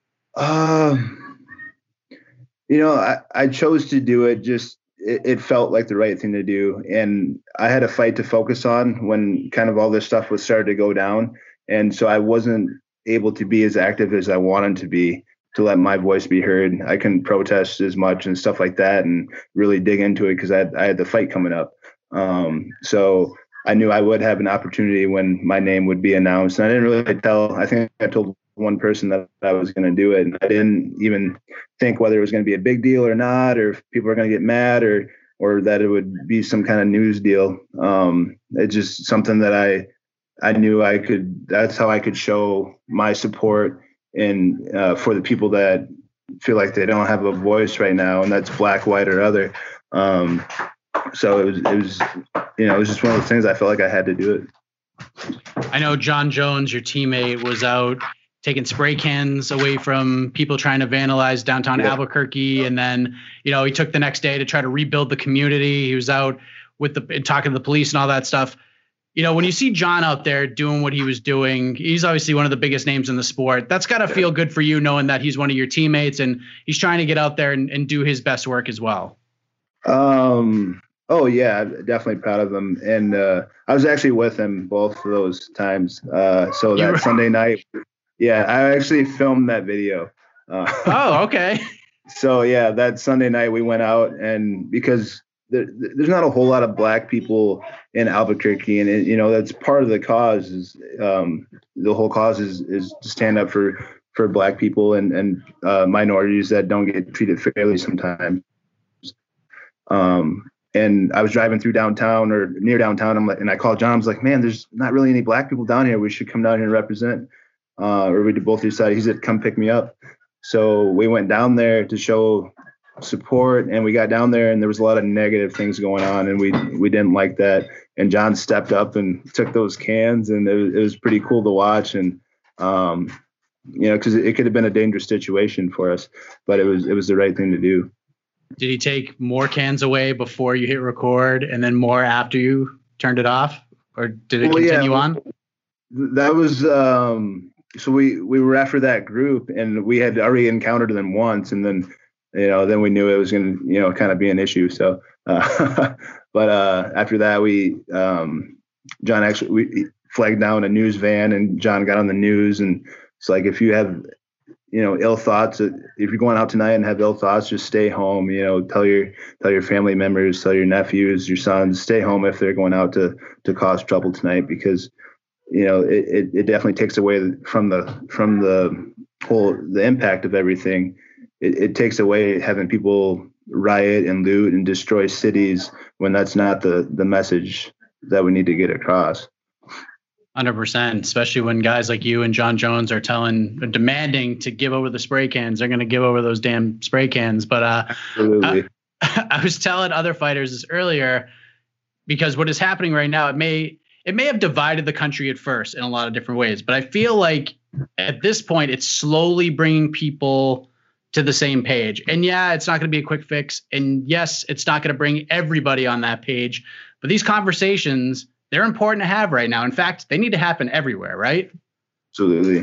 S8: I chose to do it. It felt like the right thing to do. And I had a fight to focus on when kind of all this stuff was starting to go down. And so I wasn't able to be as active as I wanted to be, to let my voice be heard. I couldn't protest as much and stuff like that and really dig into it because I had the fight coming up. So I knew I would have an opportunity when my name would be announced. And I didn't really I think I told one person that I was going to do it. And I didn't even think whether it was going to be a big deal or not, or if people are going to get mad or that it would be some kind of news deal. It's just something that I knew that's how I could show my support for the people that feel like they don't have a voice right now, and that's black, white, or other. So it was just one of those things. I felt like I had to do it.
S6: I know John Jones, your teammate, was out taking spray cans away from people trying to vandalize downtown Albuquerque. And then, he took the next day to try to rebuild the community. He was out talking to the police and all that stuff. When you see John out there doing what he was doing, he's obviously one of the biggest names in the sport. That's got to feel good for you, knowing that he's one of your teammates and he's trying to get out there and do his best work as well.
S8: Oh yeah, I'm definitely proud of him. And I was actually with him both of those times. So that Sunday night, I actually filmed that video.
S6: Oh, okay.
S8: So yeah, that Sunday night we went out, and because there's not a whole lot of black people in Albuquerque, and that's part of the cause. Is the whole cause is to stand up for black people and minorities that don't get treated fairly sometimes. And I was driving through downtown or near downtown. And I called John. I was like, man, there's not really any black people down here. We should come down here and represent. Or we both decided. He said, come pick me up. So we went down there to show support, and we got down there, and there was a lot of negative things going on, and we didn't like that. And John stepped up and took those cans, and it was pretty cool to watch. And because it could have been a dangerous situation for us, but it was the right thing to do.
S6: Did he take more cans away before you hit record and then more after you turned it off, or did it continue on?
S8: That was so we were after that group, and we had already encountered them once, and then then we knew it was going to kind of be an issue. So but after that John we flagged down a news van, and John got on the news, and it's like, if you have ill thoughts, if you're going out tonight and have ill thoughts, just stay home. Tell your family members, tell your nephews, your sons, stay home if they're going out to cause trouble tonight, because it definitely takes away from the impact of everything. It takes away having people riot and loot and destroy cities when that's not the message that we need to get across.
S6: 100%, especially when guys like you and John Jones are demanding to give over the spray cans. They're going to give over those damn spray cans. But
S8: Absolutely.
S6: I was telling other fighters this earlier, because what is happening right now, it may have divided the country at first in a lot of different ways, but I feel like at this point it's slowly bringing people to the same page. And yeah, it's not going to be a quick fix. And yes, it's not going to bring everybody on that page, but these conversations, they're important to have right now. In fact, they need to happen everywhere, right?
S8: Absolutely.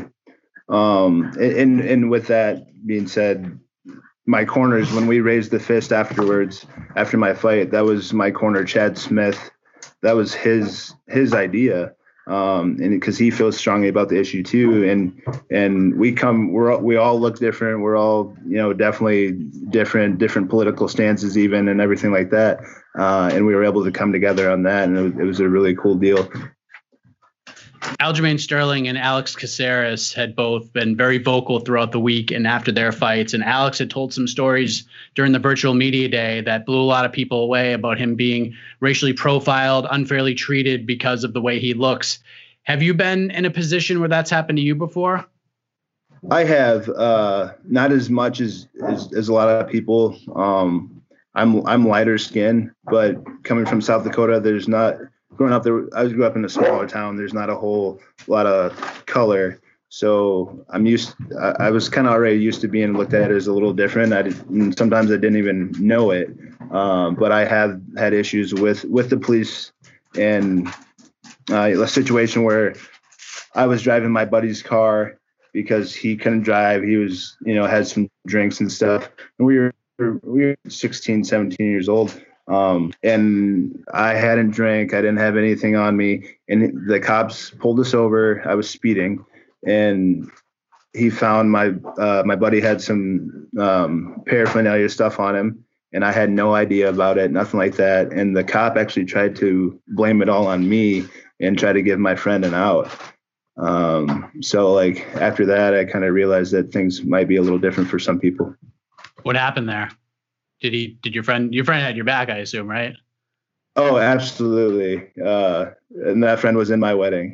S8: And with that being said, my corners, when we raised the fist afterwards, after my fight, that was my corner, Chad Smith. That was his idea. And because he feels strongly about the issue too. And we all look different. We're all, definitely different political stances even, and everything like that. And we were able to come together on that. And it was a really cool deal.
S6: Aljamain Sterling and Alex Caceres had both been very vocal throughout the week and after their fights. And Alex had told some stories during the virtual media day that blew a lot of people away about him being racially profiled, unfairly treated because of the way he looks. Have you been in a position where that's happened to you before?
S8: I have, not as much as a lot of people. I'm lighter skinned, but coming from South Dakota, there's not, growing up there, I grew up in a smaller town. There's not a whole lot of color. So I was kind of already used to being looked at as a little different. Sometimes I didn't even know it. But I have had issues with the police, and a situation where I was driving my buddy's car because he couldn't drive. He was, had some drinks and stuff. And we were 16, 17 years old. And I hadn't drank. I didn't have anything on me. And the cops pulled us over. I was speeding, and he found my buddy had some paraphernalia stuff on him, and I had no idea about it, nothing like that. And the cop actually tried to blame it all on me and try to give my friend an out. So like after that, I kind of realized that things might be a little different for some people.
S6: What happened there? Did your friend had your back, I assume, right?
S8: Oh, absolutely. And that friend was in my wedding,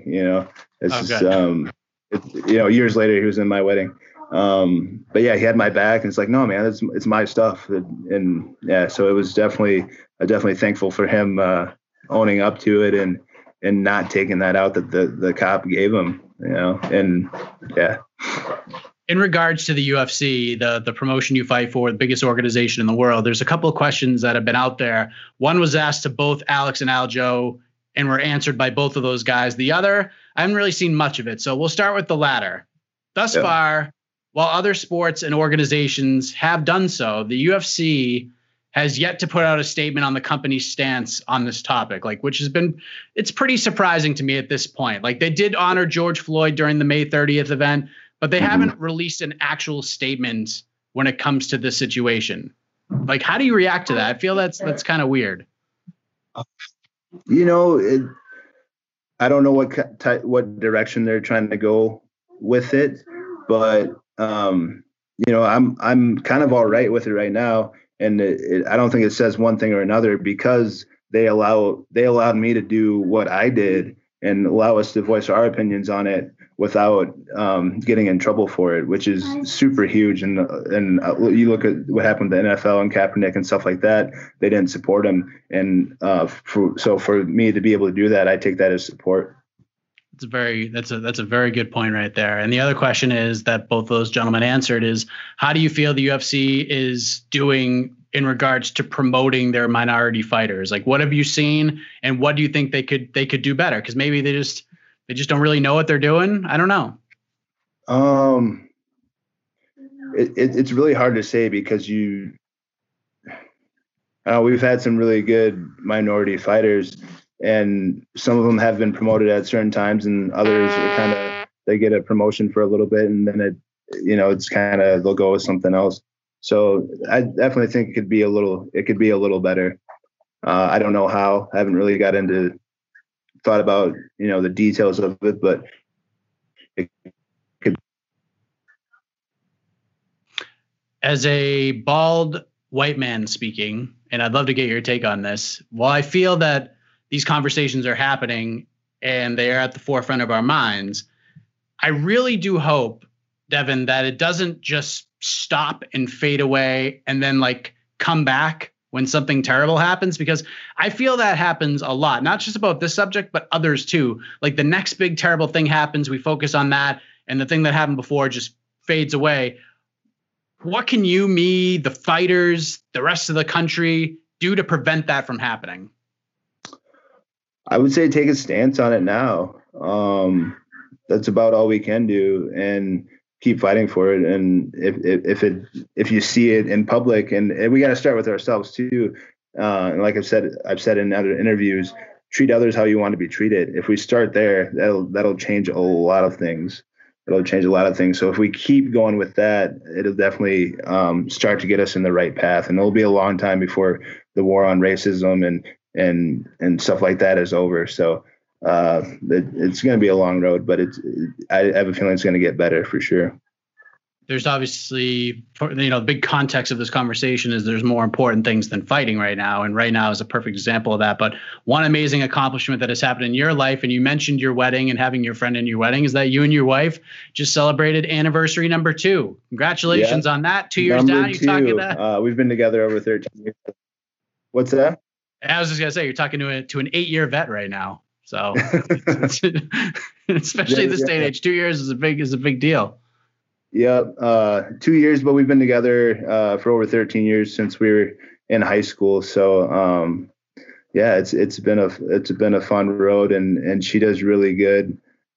S8: years later, he was in my wedding. But yeah, he had my back, and it's like, no, man, it's my stuff. And yeah, so it was definitely thankful for him, owning up to it and not taking that out that the cop gave him, and yeah.
S6: In regards to the UFC, the promotion you fight for, the biggest organization in the world, there's a couple of questions that have been out there. One was asked to both Alex and Aljo and were answered by both of those guys. The other, I haven't really seen much of it. So we'll start with the latter. Thus far, while other sports and organizations have done so, the UFC has yet to put out a statement on the company's stance on this topic, which has been, it's pretty surprising to me at this point. Like, they did honor George Floyd during the May 30th event, but they haven't released an actual statement when it comes to this situation. Like, how do you react to that? I feel that's kind of weird.
S8: I don't know what direction they're trying to go with it, but I'm kind of all right with it right now. And I don't think it says one thing or another, because they allowed me to do what I did and allow us to voice our opinions on it without getting in trouble for it, which is super huge. And you look at what happened to the NFL and Kaepernick and stuff like that, they didn't support him. And so for me to be able to do that, I take that as support.
S6: That's a very good point right there. And the other question is that both those gentlemen answered is, how do you feel the UFC is doing in regards to promoting their minority fighters? Like, what have you seen, and what do you think they could do better? Because maybe they just don't really know what they're doing. I don't know.
S8: It's really hard to say, because we've had some really good minority fighters, and some of them have been promoted at certain times, and others are they get a promotion for a little bit, and then it's kind of, they'll go with something else. So I definitely think it could be a little better. I don't know how. I haven't really thought about the details of it, but it could.
S6: As a bald white man speaking, and I'd love to get your take on this, while I feel that these conversations are happening and they are at the forefront of our minds, I really do hope, Devin, that it doesn't just stop and fade away and then come back when something terrible happens, because I feel that happens a lot, not just about this subject, but others too. Like, the next big terrible thing happens, we focus on that, and the thing that happened before just fades away. What can me, the fighters, the rest of the country do to prevent that from happening?
S8: I would say take a stance on it now. That's about all we can do, and keep fighting for it. And if you see it in public, and we got to start with ourselves too. And like I've said in other interviews, treat others how you want to be treated. If we start there, that'll change a lot of things. It'll change a lot of things. So if we keep going with that, it'll definitely start to get us in the right path. And it'll be a long time before the war on racism and stuff like that is over. So it's going to be a long road, but I have a feeling it's going to get better for sure.
S6: there's obviously, the big context of this conversation is there's more important things than fighting right now. And right now is a perfect example of that. But one amazing accomplishment that has happened in your life, and you mentioned your wedding and having your friend in your wedding, is that you and your wife just celebrated anniversary number 2. Congratulations on that. 2 years
S8: number
S6: down. You talking that?
S8: We've been together over 13 years. What's that?
S6: I was just going to say, you're talking to an 8-year vet right now. So especially this day and age, 2 years is a big deal.
S8: Yeah, 2 years, but we've been together for over 13 years since we were in high school. So it's been a fun road, and she does really good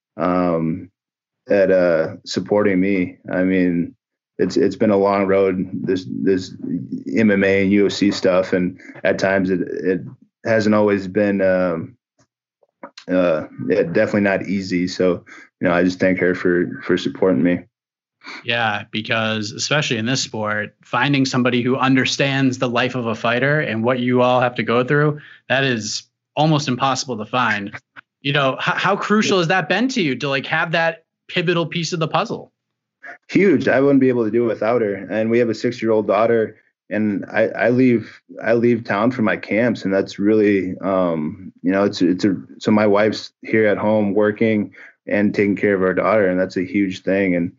S8: at supporting me. I mean, it's been a long road. This MMA and UFC stuff, and at times it hasn't always been definitely not easy. So I just thank her for supporting me.
S6: Yeah, because especially in this sport, finding somebody who understands the life of a fighter and what you all have to go through, that is almost impossible to find. How crucial has that been to you to have that pivotal piece of the puzzle?
S8: Huge. I wouldn't be able to do it without her. And we have a 6-year-old daughter, and I leave town for my camps, and that's really so my wife's here at home working and taking care of our daughter, and that's a huge thing. And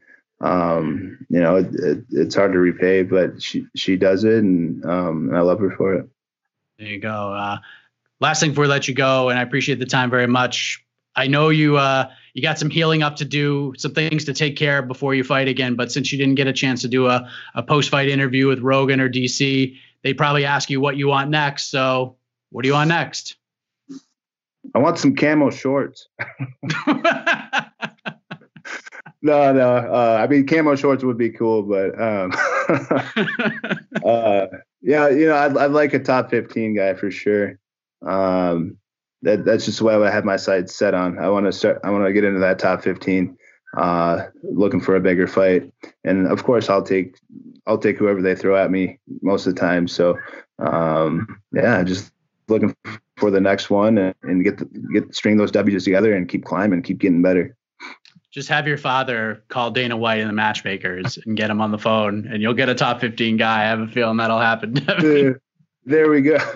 S8: it's hard to repay, but she does it, and I love her for it.
S6: There you go. Last thing before we let you go, and I appreciate the time very much. I know you got some healing up to do, some things to take care of before you fight again. But since you didn't get a chance to do a post-fight interview with Rogan or DC, they probably ask you what you want next. So what do you want next?
S8: I want some camo shorts. No. I mean, camo shorts would be cool, but I'd like a top 15 guy for sure. That's just the way I have my sights set on. I want to get into that top 15, looking for a bigger fight. And of course I'll take whoever they throw at me most of the time. So, just looking for the next one and string those W's together and keep climbing, keep getting better.
S6: Just have your father call Dana White and the matchmakers and get him on the phone, and you'll get a top 15 guy. I have a feeling that'll happen.
S8: There we go.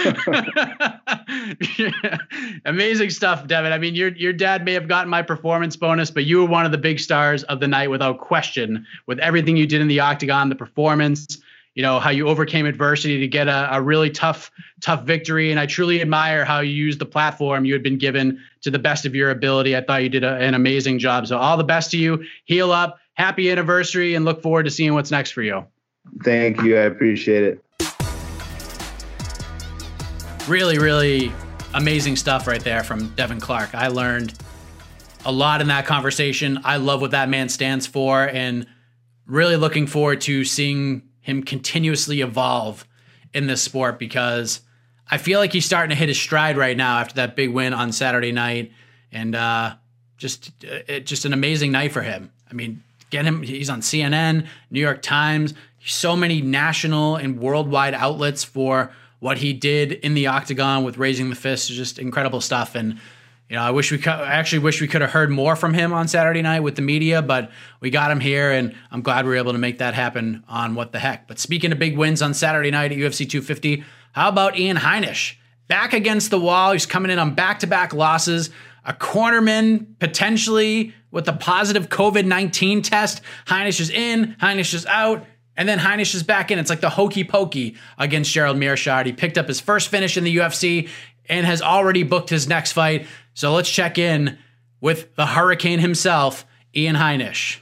S6: Yeah. Amazing stuff, Devin. I mean, your dad may have gotten my performance bonus, but you were one of the big stars of the night without question, with everything you did in the octagon, the performance, how you overcame adversity to get a really tough victory. And I truly admire how you used the platform you had been given to the best of your ability. I thought you did an amazing job. So all the best to you. Heal up. Happy anniversary, and look forward to seeing what's next for you.
S8: Thank you. I appreciate it.
S6: Really, really amazing stuff right there from Devin Clark. I learned a lot in that conversation. I love what that man stands for, and really looking forward to seeing him continuously evolve in this sport, because I feel like he's starting to hit his stride right now after that big win on Saturday night, and just an amazing night for him. I mean, he's on CNN, New York Times, so many national and worldwide outlets for what he did in the octagon with raising the fist. Just incredible stuff. And, I actually wish we could have heard more from him on Saturday night with the media, but we got him here, and I'm glad we were able to make that happen on What the Heck. But speaking of big wins on Saturday night at UFC 250, how about Ian Heinisch? Back against the wall. He's coming in on back-to-back losses. A cornerman potentially with a positive COVID-19 test. Heinisch is in, Heinisch is out. And then Heinisch is back in. It's like the hokey pokey against Gerald Meerschaert. He picked up his first finish in the UFC and has already booked his next fight. So let's check in with the Hurricane himself, Ian Heinisch.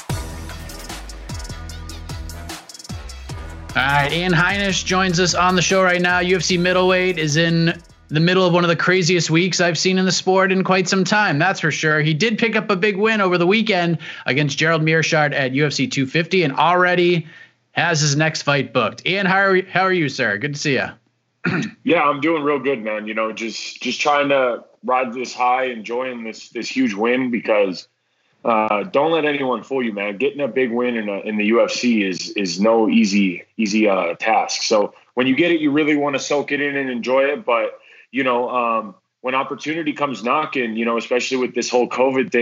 S6: All right, Ian Heinisch joins us on the show right now. UFC middleweight is in the middle of one of the craziest weeks I've seen in the sport in quite some time, that's for sure. He did pick up a big win over the weekend against Gerald Meerschaert at UFC 250 and already has his next fight booked. Ian, how are you, sir? Good to see you.
S9: Yeah, I'm doing real good, man. Just trying to ride this high, enjoying this huge win, because don't let anyone fool you, man. Getting a big win in the UFC is no easy task. So when you get it, you really want to soak it in and enjoy it. But when opportunity comes knocking, especially with this whole COVID thing,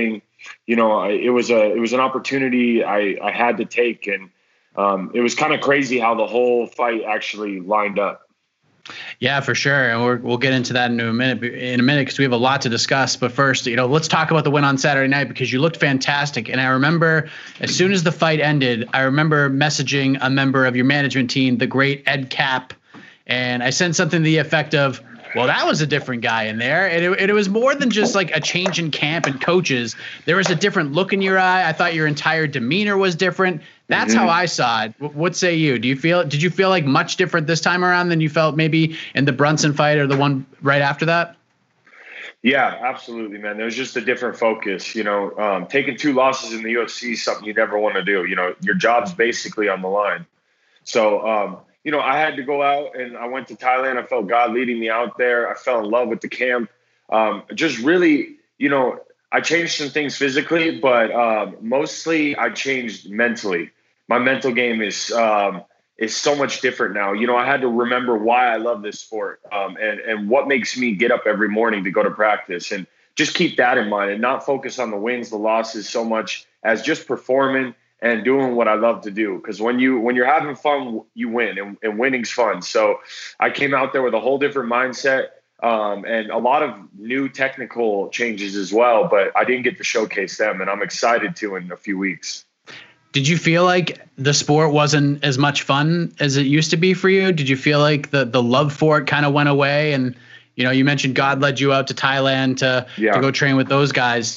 S9: it was an opportunity I had to take. And it was kind of crazy how the whole fight actually lined up.
S6: Yeah, for sure. And we'll get into that in a minute because we have a lot to discuss. But first, let's talk about the win on Saturday night, because you looked fantastic. And I remember as soon as the fight ended, I remember messaging a member of your management team, the great Ed Cap. And I sent something to the effect of, well, that was a different guy in there. And it was more than just like a change in camp and coaches. There was a different look in your eye. I thought your entire demeanor was different. That's how I saw it. What say you? Did you feel like much different this time around than you felt maybe in the Brunson fight or the one right after that?
S9: Yeah, absolutely, man. There was just a different focus. Taking 2 losses in the UFC is something you never want to do. Your job's basically on the line. So, I had to go out, and I went to Thailand. I felt God leading me out there. I fell in love with the camp. Just really, I changed some things physically, but mostly I changed mentally. My mental game is so much different now. I had to remember why I love this sport and what makes me get up every morning to go to practice, and just keep that in mind and not focus on the wins, the losses so much as just performing and doing what I love to do. Because when you're having fun, you win, and winning's fun. So I came out there with a whole different mindset. And a lot of new technical changes as well, but I didn't get to showcase them, and I'm excited to in a few weeks.
S6: Did you feel like the sport wasn't as much fun as it used to be for you? Did you feel like the love for it kind of went away? And, you mentioned God led you out to Thailand to go train with those guys.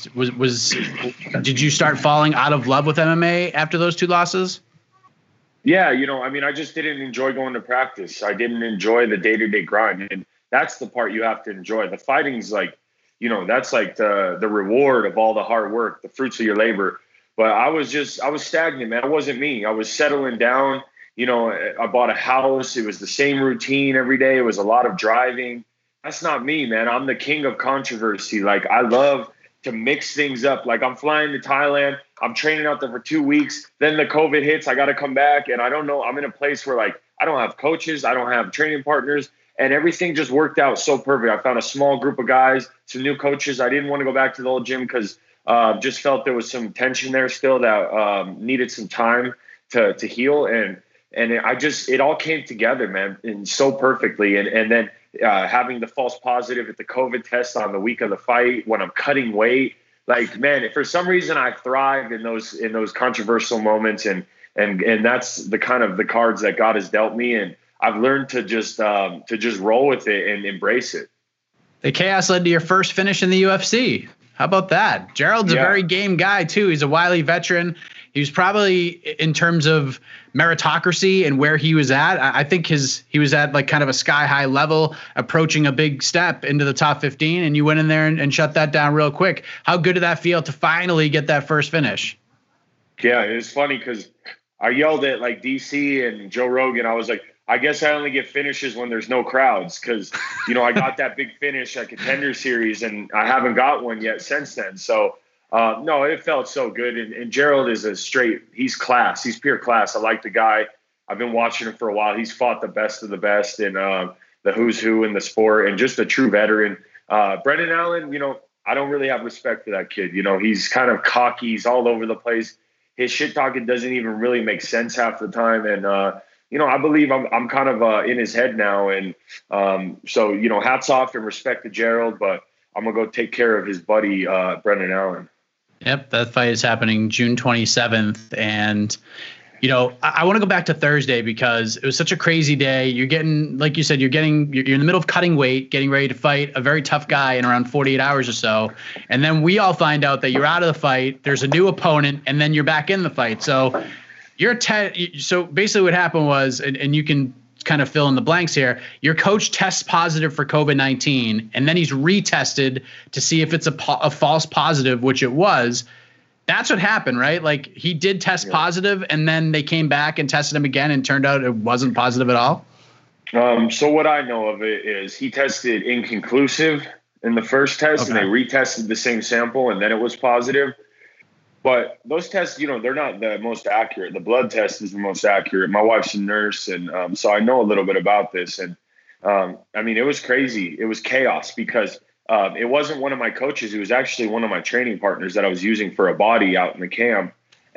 S6: Did you start falling out of love with MMA after those 2 losses?
S9: Yeah. I just didn't enjoy going to practice. I didn't enjoy the day-to-day grind. And that's the part you have to enjoy. The fighting's like, that's like the reward of all the hard work, the fruits of your labor. But I was stagnant, man. It wasn't me. I was settling down. I bought a house. It was the same routine every day. It was a lot of driving. That's not me, man. I'm the king of controversy. Like, I love to mix things up. Like, I'm flying to Thailand. I'm training out there for 2 weeks. Then the COVID hits. I got to come back. And I don't know. I'm in a place where, like, I don't have coaches. I don't have training partners. And everything just worked out so perfect. I found a small group of guys, some new coaches. I didn't want to go back to the old gym because just felt there was some tension there still that needed some time to heal. And it all came together, man, and so perfectly. And then having the false positive at the COVID test on the week of the fight when I'm cutting weight, like, man, for some reason I thrive in those controversial moments. And that's the kind of the cards that God has dealt me. And I've learned to just roll with it and embrace it.
S6: The chaos led to your first finish in the UFC. How about that? Gerald's a very game guy too. He's a wily veteran. He was probably, in terms of meritocracy and where he was at, I think he was at like kind of a sky high level, approaching a big step into the top 15, and you went in there and shut that down real quick. How good did that feel to finally get that first finish?
S9: Yeah, it was funny because I yelled at like DC and Joe Rogan. I was like, I guess I only get finishes when there's no crowds because, I got that big finish at Contender Series and I haven't got one yet since then. So, no, it felt so good. And Gerald is he's class. He's pure class. I like the guy. I've been watching him for a while. He's fought the best of the best and the who's who in the sport and just a true veteran. Brendan Allen, I don't really have respect for that kid. He's kind of cocky. He's all over the place. His shit talking doesn't even really make sense half the time. And, I believe I'm kind of in his head now. And so, hats off and respect to Gerald, but I'm going to go take care of his buddy, Brendan Allen.
S6: Yep, that fight is happening June 27th. And, I want to go back to Thursday because it was such a crazy day. You're getting, like you said, you're in the middle of cutting weight, getting ready to fight a very tough guy in around 48 hours or so. And then we all find out that you're out of the fight. There's a new opponent, and then you're back in the fight. So so basically what happened was, and you can kind of fill in the blanks here, your coach tests positive for COVID-19, and then he's retested to see if it's a false positive, which it was. That's what happened, right? Like, he did test positive, and then they came back and tested him again, and turned out it wasn't positive at all?
S9: So what I know of it is he tested inconclusive in the first test, and they retested the same sample, and then it was positive. But those tests, they're not the most accurate. The blood test is the most accurate. My wife's a nurse, and so I know a little bit about this. And, it was crazy. It was chaos because it wasn't one of my coaches. It was actually one of my training partners that I was using for a body out in the camp.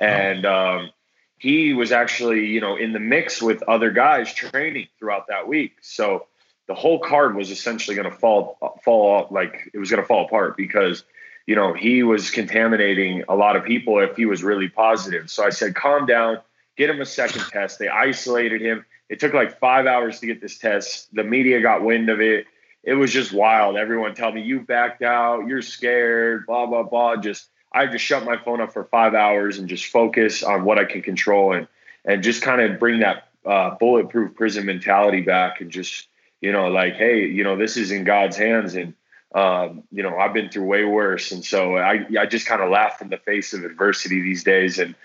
S9: And he was actually, you know, in the mix with other guys training throughout that week. So the whole card was essentially going to fall off, like it was going to fall apart because, you know, he was contaminating a lot of people if he was really positive. So I said, calm down, get him a second test. They isolated him. It took like 5 hours to get this test. The media got wind of it. It was just wild. Everyone tell me, you backed out, you're scared, blah, blah, blah. I just shut my phone up for 5 hours and just focus on what I can control and just kind of bring that bulletproof prison mentality back and just, you know, like, hey, you know, this is in God's hands. And, you know, I've been through way worse. And so I just kind of laughed in the face of adversity these days. And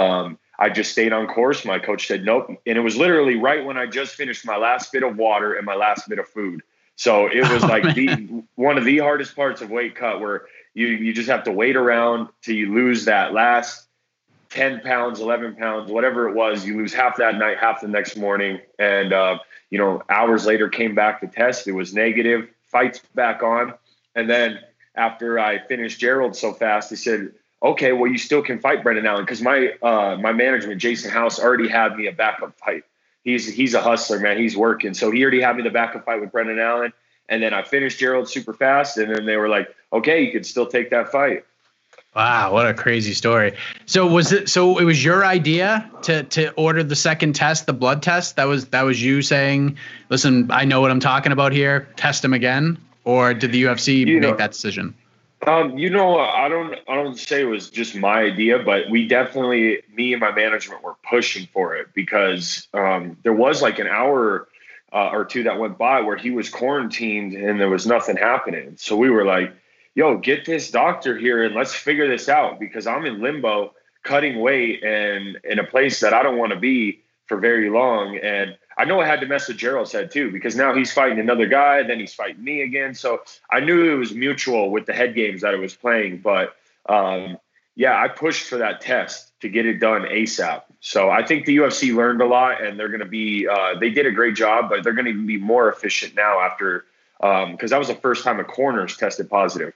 S9: I just stayed on course. My coach said, nope. And it was literally right when I just finished my last bit of water and my last bit of food. So it was like one of the hardest parts of weight cut where you just have to wait around till you lose that last 10 pounds, 11 pounds, whatever it was. You lose half that night, half the next morning. And, you know, hours later came back to test. It was negative, fights back on. And then after I finished Gerald so fast, they said, okay, well, you still can fight Brendan Allen. Cause my management, Jason House, already had me a backup fight. He's a hustler, man. He's working. So he already had me the backup fight with Brendan Allen. And then I finished Gerald super fast. And then they were like, okay, you could still take that fight.
S6: Wow, what a crazy story. So it was your idea to order the second test, the blood test? That was you saying, listen, I know what I'm talking about here. Test him again? Or did the UFC make that decision?
S9: You know, I don't say it was just my idea, but we definitely, me and my management were pushing for it because there was like an hour or two that went by where he was quarantined and there was nothing happening. So we were like, yo, get this doctor here and let's figure this out because I'm in limbo cutting weight and in a place that I don't want to be for very long. And I know I had to mess with Gerald's head too, because now he's fighting another guy, then he's fighting me again. So I knew it was mutual with the head games that I was playing. But yeah, I pushed for that test to get it done ASAP. So I think the UFC learned a lot and they're going to be, they did a great job, but they're going to be more efficient now after, because that was the first time a corner's tested positive.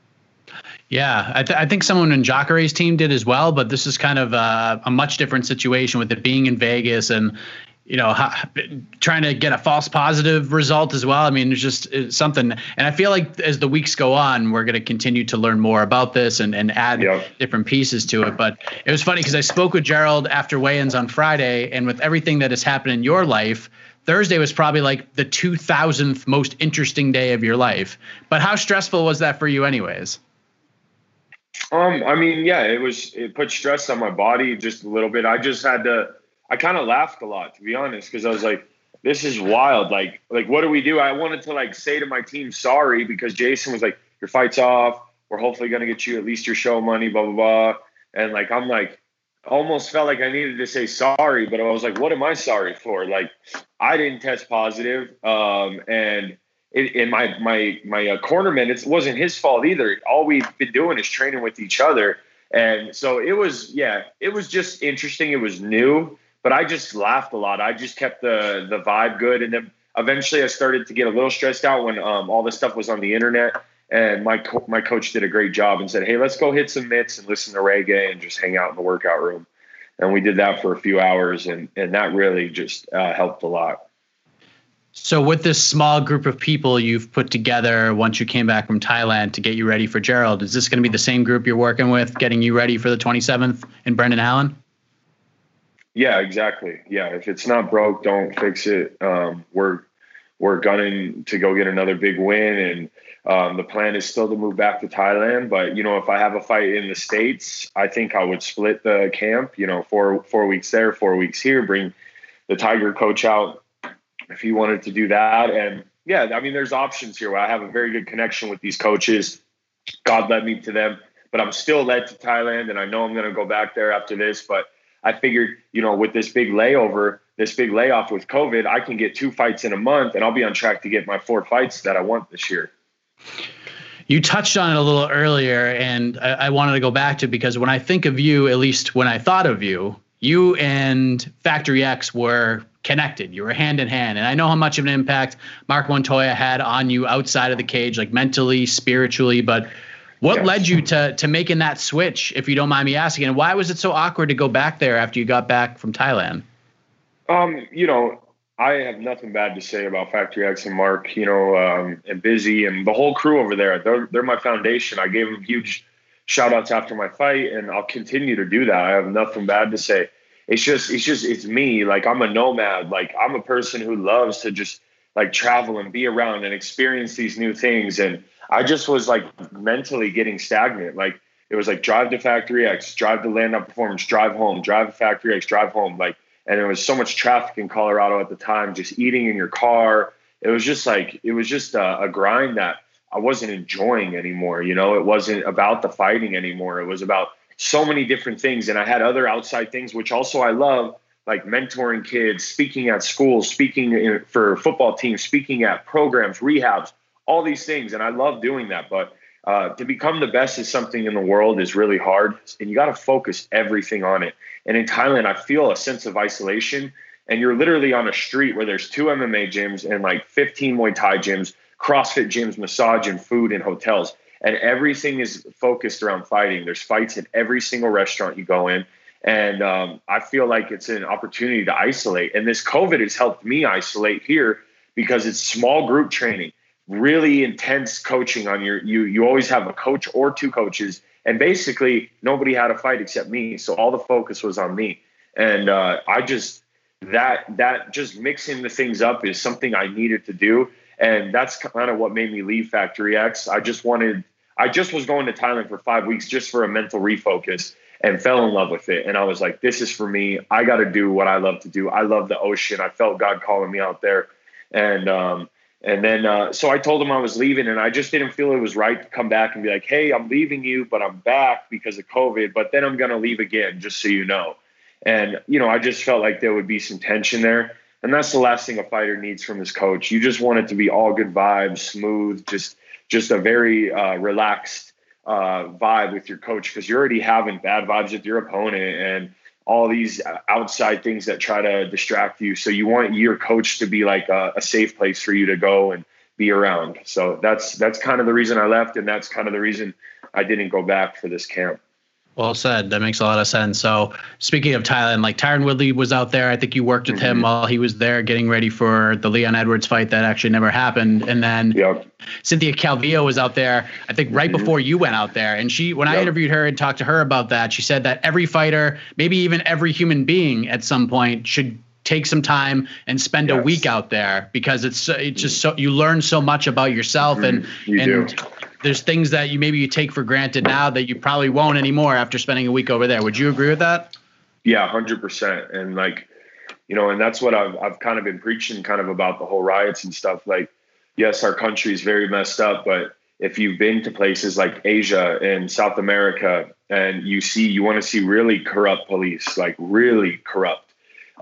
S6: Yeah, I think someone in Jacare's team did as well, but this is kind of a much different situation with it being in Vegas and, you know, trying to get a false positive result as well. I mean, it's something. And I feel like as the weeks go on, we're going to continue to learn more about this and add different pieces to it. But it was funny because I spoke with Gerald after weigh-ins on Friday, and with everything that has happened in your life, Thursday was probably like the 2000th most interesting day of your life. But how stressful was that for you anyways?
S9: I mean, yeah, it put stress on my body just a little bit. I kind of laughed a lot, to be honest, because I was like, this is wild. Like, what do we do? I wanted to like say to my team, sorry, because Jason was like, your fight's off. We're hopefully going to get you at least your show money, blah, blah, blah. And like, I'm like, almost felt like I needed to say sorry, but I was like, what am I sorry for? Like, I didn't test positive. And in my cornerman, it wasn't his fault either. All we've been doing is training with each other. And so it was just interesting. It was new, but I just laughed a lot. I just kept the vibe good. And then eventually I started to get a little stressed out when all this stuff was on the internet. And my coach did a great job and said, hey, let's go hit some mitts and listen to reggae and just hang out in the workout room. And we did that for a few hours. And that really just helped a lot.
S6: So with this small group of people you've put together once you came back from Thailand to get you ready for Gerald, is this going to be the same group you're working with, getting you ready for the 27th in Brendan Allen?
S9: Yeah, exactly. Yeah, if it's not broke, don't fix it. We're gunning to go get another big win, and the plan is still to move back to Thailand. But, you know, if I have a fight in the States, I think I would split the camp, you know, 4 weeks there, 4 weeks here, bring the Tiger coach out if he wanted to do that. And yeah, I mean, there's options here. I have a very good connection with these coaches. God led me to them, but I'm still led to Thailand, and I know I'm going to go back there after this. But I figured, you know, with this big layoff with COVID, I can get 2 fights in a month, and I'll be on track to get my 4 fights that I want this year.
S6: You touched on it a little earlier, and I wanted to go back to, because when I think of you, at least when I thought of you, you and Factory X were connected. You were hand in hand. And I know how much of an impact Mark Montoya had on you outside of the cage, like mentally, spiritually, but what led you to making that switch, if you don't mind me asking, and why was it so awkward to go back there after you got back from Thailand?
S9: I have nothing bad to say about Factory X and Mark, and Busy and the whole crew over there. They're my foundation. I gave them huge shout outs after my fight, and I'll continue to do that. I have nothing bad to say. It's me. Like, I'm a nomad. Like, I'm a person who loves to just like travel and be around and experience these new things. And I just was like mentally getting stagnant. Like, it was like drive to Factory X, drive to Land Up Performance, drive home, drive to Factory X, drive home. Like, and there was so much traffic in Colorado at the time, just eating in your car. It was just a grind that I wasn't enjoying anymore. It wasn't about the fighting anymore. It was about so many different things. And I had other outside things, which also I love, like mentoring kids, speaking at schools, speaking for football teams, speaking at programs, rehabs, all these things. And I love doing that. But to become the best at something in the world is really hard. And you got to focus everything on it. And in Thailand, I feel a sense of isolation. And you're literally on a street where there's 2 MMA gyms and like 15 Muay Thai gyms, CrossFit gyms, massage and food and hotels. And everything is focused around fighting. There's fights in every single restaurant you go in. And I feel like it's an opportunity to isolate. And this COVID has helped me isolate here because it's small group training, really intense coaching on you always have a coach or 2 coaches. And basically nobody had a fight except me. So all the focus was on me. And that just mixing the things up is something I needed to do. And that's kind of what made me leave Factory X. I just was going to Thailand for 5 weeks just for a mental refocus and fell in love with it. And I was like, this is for me. I got to do what I love to do. I love the ocean. I felt God calling me out there. And then so I told him I was leaving, and I just didn't feel it was right to come back and be like, hey, I'm leaving you, but I'm back because of COVID, but then I'm going to leave again, just so you know. And, I just felt like there would be some tension there. And that's the last thing a fighter needs from his coach. You just want it to be all good vibes, smooth, just a very relaxed vibe with your coach, because you're already having bad vibes with your opponent and all these outside things that try to distract you. So you want your coach to be like a safe place for you to go and be around. So that's kind of the reason I left. And that's kind of the reason I didn't go back for this camp.
S6: Well said. That makes a lot of sense. So speaking of Thailand, like Tyron Woodley was out there. I think you worked with him while he was there getting ready for the Leon Edwards fight that actually never happened. And then Cynthia Calvillo was out there, I think right before you went out there. And when I interviewed her and talked to her about that, she said that every fighter, maybe even every human being at some point, should take some time and spend a week out there, because it's just so you learn so much about yourself and there's things that you take for granted now that you probably won't anymore after spending a week over there. Would you agree with that?
S9: Yeah, 100%. And and that's what I've kind of been preaching kind of about the whole riots and stuff. Like, yes, our country is very messed up, but if you've been to places like Asia and South America and you want to see really corrupt police, like really corrupt,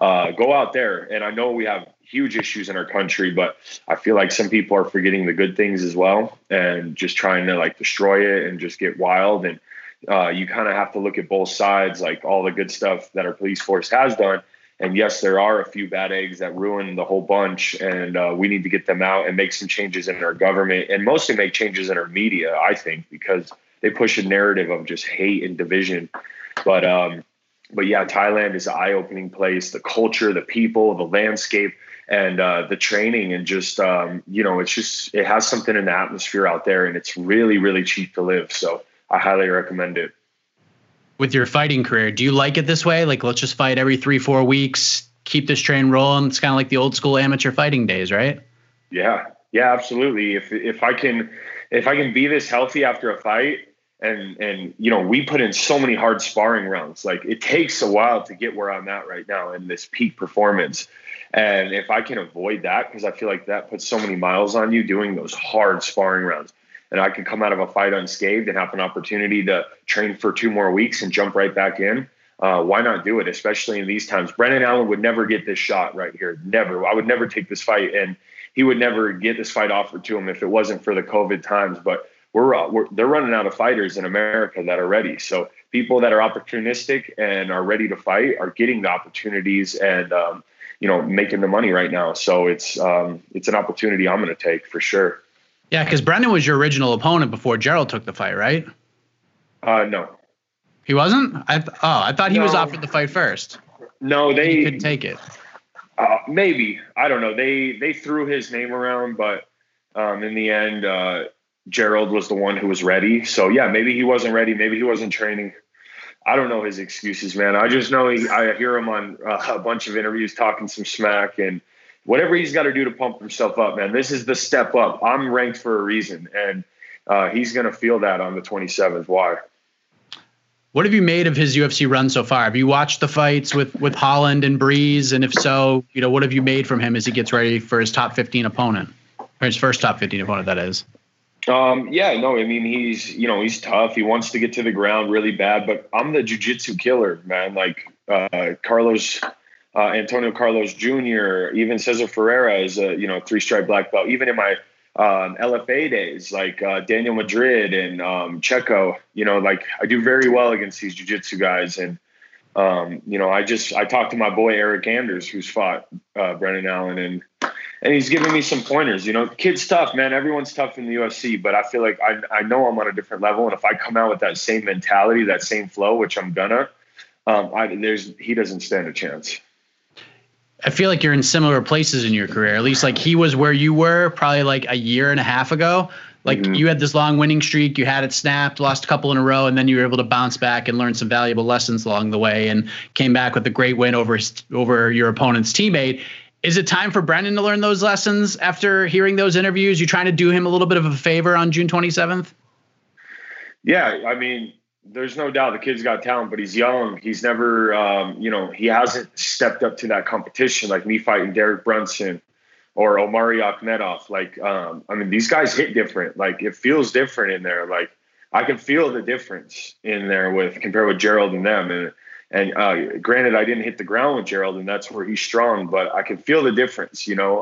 S9: go out there. And I know we have huge issues in our country, but I feel like some people are forgetting the good things as well and just trying to like destroy it and just get wild. And you kind of have to look at both sides, like all the good stuff that our police force has done. And yes, there are a few bad eggs that ruin the whole bunch, and we need to get them out and make some changes in our government, and mostly make changes in our media, I think, because they push a narrative of just hate and division. But yeah, Thailand is an eye-opening place. The culture, the people, the landscape, and the training, and just it has something in the atmosphere out there, and it's really, really cheap to live. So I highly recommend it.
S6: With your fighting career, do you like it this way? Like, let's just fight every 3-4 weeks, keep this train rolling. It's kind of like the old school amateur fighting days, right?
S9: Yeah, absolutely. If I can be this healthy after a fight, and we put in so many hard sparring rounds. Like, it takes a while to get where I'm at right now in this peak performance. And if I can avoid that, because I feel like that puts so many miles on you doing those hard sparring rounds, and I can come out of a fight unscathed and have an opportunity to train for 2 more weeks and jump right back in, why not do it, especially in theyese times? Brendan Allen would never get this shot right here. Never. I would never take this fight, and he would never get this fight offered to him if it wasn't for the COVID times. But they're running out of fighters in America that are ready. So people that are opportunistic and are ready to fight are getting the opportunities. And making the money right now. So it's an opportunity I'm going to take for sure.
S6: Yeah, because Brendan was your original opponent before Gerald took the fight, right?
S9: No.
S6: He wasn't? I thought he was offered the fight first.
S9: No,
S6: he couldn't take it.
S9: Maybe. I don't know. They threw his name around, but in the end, Gerald was the one who was ready. So, yeah, maybe he wasn't ready. Maybe he wasn't training. I don't know his excuses, man. I just know I hear him on a bunch of interviews talking some smack, and whatever he's got to do to pump himself up, man. This is the step up. I'm ranked for a reason, and he's going to feel that on the 27th. Why?
S6: What have you made of his UFC run so far? Have you watched the fights with Holland and Breeze? And if so, what have you made from him as he gets ready for his top 15 opponent, or his first top 15 opponent, that is?
S9: Yeah, no, I mean, he's tough. He wants to get to the ground really bad, but I'm the jiu-jitsu killer, man. Like, Antonio Carlos Jr., even Cesar Ferreira is a, 3-stripe black belt. Even in my LFA days, like Daniel Madrid and Checo, I do very well against these jiu-jitsu guys. And, I talked to my boy, Eric Anders, who's fought Brendan Allen, and he's giving me some pointers. Kid's tough, man. Everyone's tough in the UFC, but I feel like I know I'm on a different level. And if I come out with that same mentality, that same flow, which I'm gonna, he doesn't stand a chance.
S6: I feel like you're in similar places in your career, at least like he was where you were probably like a year and a half ago. Like you had this long winning streak, you had it snapped, lost a couple in a row, and then you were able to bounce back and learn some valuable lessons along the way and came back with a great win over your opponent's teammate. Is it time for Brendan to learn those lessons after hearing those interviews? You trying to do him a little bit of a favor on June 27th?
S9: Yeah, I mean, there's no doubt the kid's got talent, but he's young. He's never, he hasn't stepped up to that competition like me fighting Derek Brunson or Omari Akhmedov. Like, these guys hit different. Like, it feels different in there. Like, I can feel the difference in there compared with Gerald and them. And granted, I didn't hit the ground with Gerald, and that's where he's strong, but I can feel the difference,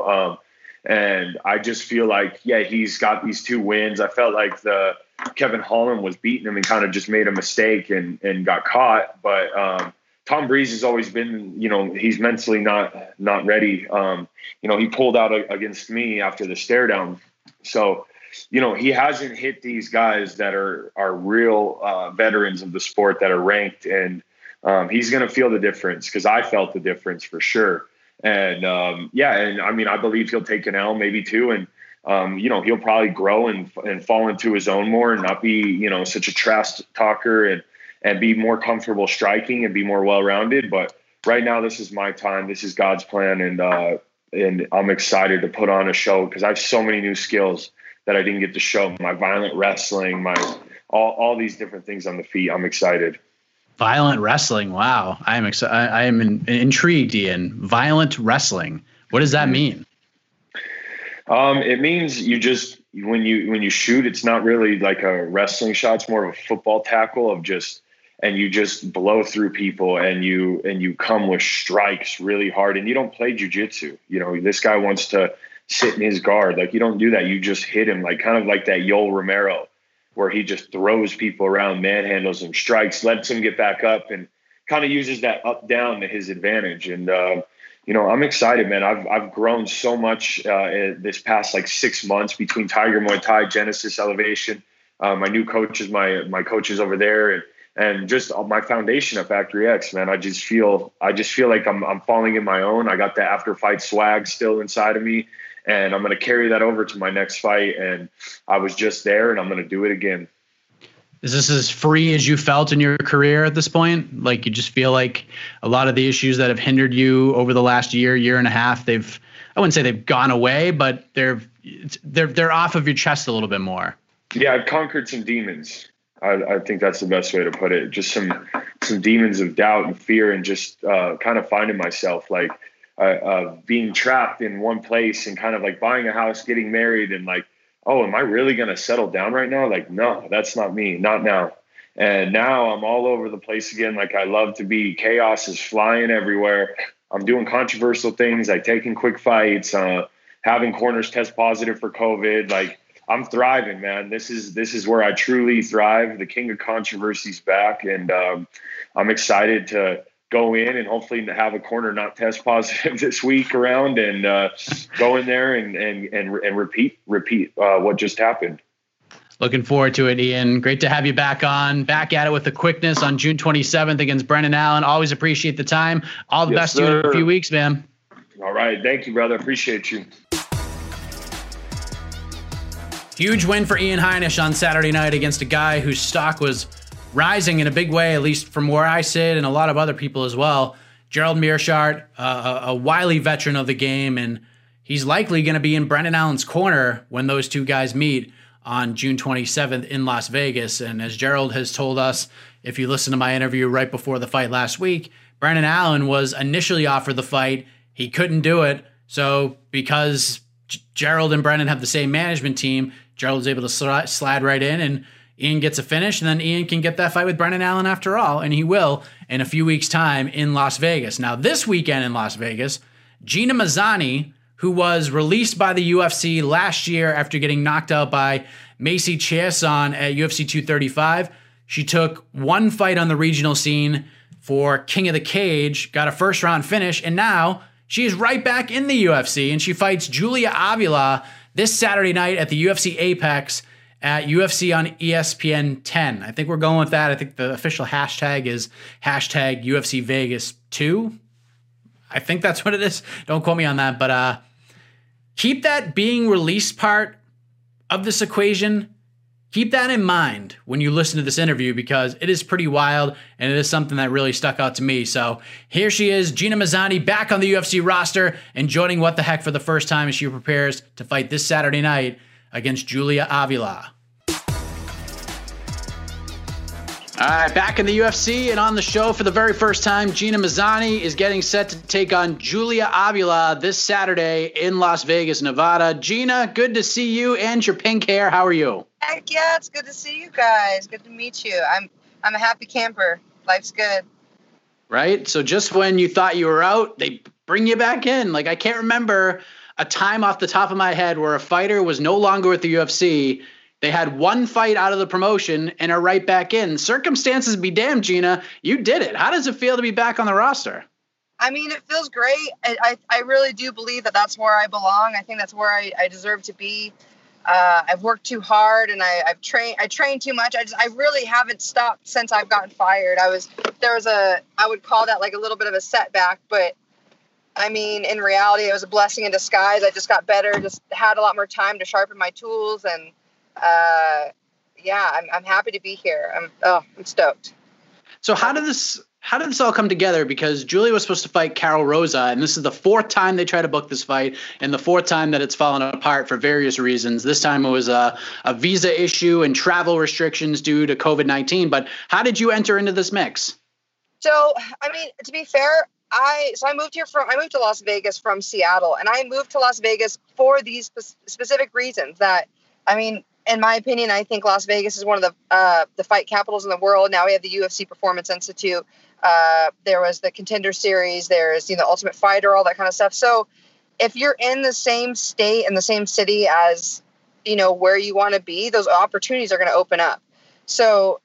S9: and I just feel like, yeah, he's got these 2 wins. I felt like Kevin Holland was beating him and kind of just made a mistake and got caught. But Tom Breeze has always been, he's mentally not ready. He pulled out against me after the stare down. So, he hasn't hit these guys that are real veterans of the sport that are ranked. And he's going to feel the difference, because I felt the difference for sure. And I believe he'll take an L, maybe 2. And, he'll probably grow and fall into his own more and not be, such a trash talker and be more comfortable striking and be more well-rounded. But right now, this is my time. This is God's plan. And I'm excited to put on a show, because I have so many new skills that I didn't get to show. My violent wrestling, all these different things on the feet. I'm excited.
S6: Violent wrestling. Wow. I am intrigued, Ian. Violent wrestling. What does that mean?
S9: It means when you shoot, it's not really like a wrestling shot. It's more of a football tackle and you just blow through people and you come with strikes really hard, and you don't play jiu-jitsu. This guy wants to sit in his guard. Like, you don't do that. You just hit him, like kind of like that Yoel Romero, where he just throws people around, manhandles them, strikes, lets them get back up, and kind of uses that up down to his advantage. And I'm excited, man. I've grown so much this past 6 months between Tiger Muay Thai, Genesis Elevation, my new coaches, my coaches over there, and just my foundation at Factory X, man. I just feel like I'm falling in my own. I got the after fight swag still inside of me, and I'm going to carry that over to my next fight. And I was just there, and I'm going to do it again.
S6: Is this as free as you felt in your career at this point? Like, you just feel like a lot of the issues that have hindered you over the last year and a half, I wouldn't say they've gone away, but they're off of your chest a little bit more.
S9: Yeah, I've conquered some demons. I think that's the best way to put it. Just some demons of doubt and fear, and just kind of finding myself, like being trapped in one place and kind of like buying a house, getting married, and like, oh, am I really going to settle down right now? Like, no, that's not me. Not now. And now I'm all over the place again. Like I love to be. Chaos is flying everywhere. I'm doing controversial things, like taking quick fights, having corners test positive for COVID. Like, I'm thriving, man. This is where I truly thrive. The king of controversy's back. And I'm excited to go in and hopefully have a corner not test positive this week around, and go in there and repeat what just happened.
S6: Looking forward to it, Ian. Great to have you back at it with the quickness on June 27th against Brendan Allen. Always appreciate the time. All the best to you in a few weeks, man.
S9: All right. Thank you, brother. Appreciate you.
S6: Huge win for Ian Heinisch on Saturday night against a guy whose stock was rising in a big way, at least from where I sit and a lot of other people as well. Gerald Meerschaert, a wily veteran of the game, and he's likely going to be in Brendan Allen's corner when those two guys meet on June 27th in Las Vegas. And as Gerald has told us, if you listen to my interview right before the fight last week, Brendan Allen was initially offered the fight. He couldn't do it. So because Gerald and Brendan have the same management team, Gerald was able to slide right in, and Ian gets a finish, and then Ian can get that fight with Brendan Allen after all, and he will in a few weeks' time in Las Vegas. Now, this weekend in Las Vegas, Gina Mazany, who was released by the UFC last year after getting knocked out by Macy Chiasson at UFC 235. She took one fight on the regional scene for King of the Cage, got a first-round finish, and now she is right back in the UFC, and she fights Julia Avila this Saturday night at the UFC Apex at UFC on ESPN 10. I think we're going with that. I think the official hashtag is hashtag UFC Vegas 2. I think that's what it is. Don't quote me on that, but keep that being released part of this equation. Keep that in mind when you listen to this interview, because it is pretty wild and it is something that really stuck out to me. So here she is, Gina Mazany, back on the UFC roster and joining What the Heck for the first time as she prepares to fight this Saturday night against Julia Avila. All right, back in the UFC and on the show for the very first time, Gina Mazany is getting set to take on Julia Avila this Saturday in Las Vegas, Nevada. Gina, good to see you and your pink hair. How are you?
S10: Heck yeah, it's good to see you guys. Good to meet you. I'm a happy camper. Life's good.
S6: Right? So just when you thought you were out, they bring you back in. Like, I can't remember a time off the top of my head where a fighter was no longer with the UFC. They had one fight out of the promotion and are right back in. Circumstances be damned, Gina. You did it. How does it feel to be back on the roster?
S10: I mean, it feels great. I really do believe that that's where I belong. I think that's where I deserve to be. I've worked too hard and I trained too much. I really haven't stopped since I've gotten fired. I would call that like a little bit of a setback, but I mean, in reality, it was a blessing in disguise. I just got better, just had a lot more time to sharpen my tools, and yeah, I'm happy to be here. I'm stoked.
S6: So how did this all come together? Because Julia was supposed to fight Carol Rosa, and this is the fourth time they try to book this fight, and the fourth time that it's fallen apart for various reasons. This time it was a visa issue and travel restrictions due to COVID-19. But how did you enter into this mix? So,
S10: I mean, to be fair, I moved to Las Vegas from Seattle, and I moved to Las Vegas for these specific reasons that, I mean, in my opinion, I think Las Vegas is one of the fight capitals in the world. Now we have the UFC Performance Institute. There was the Contender Series. There's, Ultimate Fighter, all that kind of stuff. So if you're in the same state and the same city as, where you want to be, those opportunities are going to open up. So,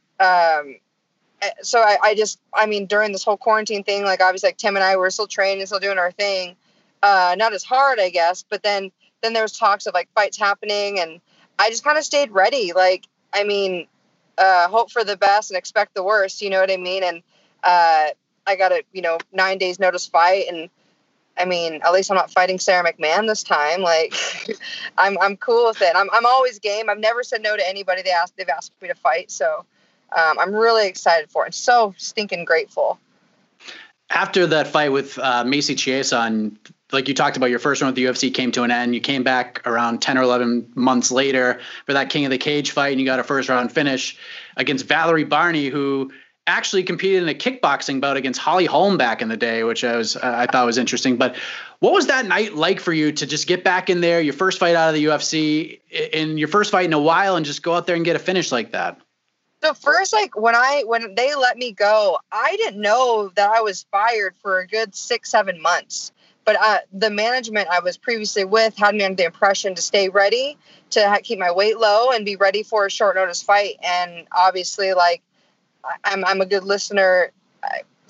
S10: during this whole quarantine thing, like obviously like Tim and I were still training, still doing our thing. Not as hard, I guess, but then there was talks of like fights happening, and I just kind of stayed ready. Like, I mean, hope for the best and expect the worst, you know what I mean? And I got a, 9 days notice fight. And I mean, at least I'm not fighting Sarah McMahon this time. Like, I'm cool with it. I'm always game. I've never said no to anybody they've asked me to fight. So I'm really excited for it and so stinking grateful.
S6: After that fight with Macy Chiasson, like you talked about, your first run with the UFC came to an end. You came back around 10 or 11 months later for that King of the Cage fight, and you got a first-round finish against Valerie Barney, who actually competed in a kickboxing bout against Holly Holm back in the day, which I thought was interesting. But what was that night like for you to just get back in there, your first fight out of the UFC, in your first fight in a while, and just go out there and get a finish like that?
S10: So first, like when they let me go, I didn't know that I was fired for a good 6-7 months. But the management I was previously with had me under the impression to stay ready, to keep my weight low and be ready for a short notice fight. And obviously, like, I'm a good listener.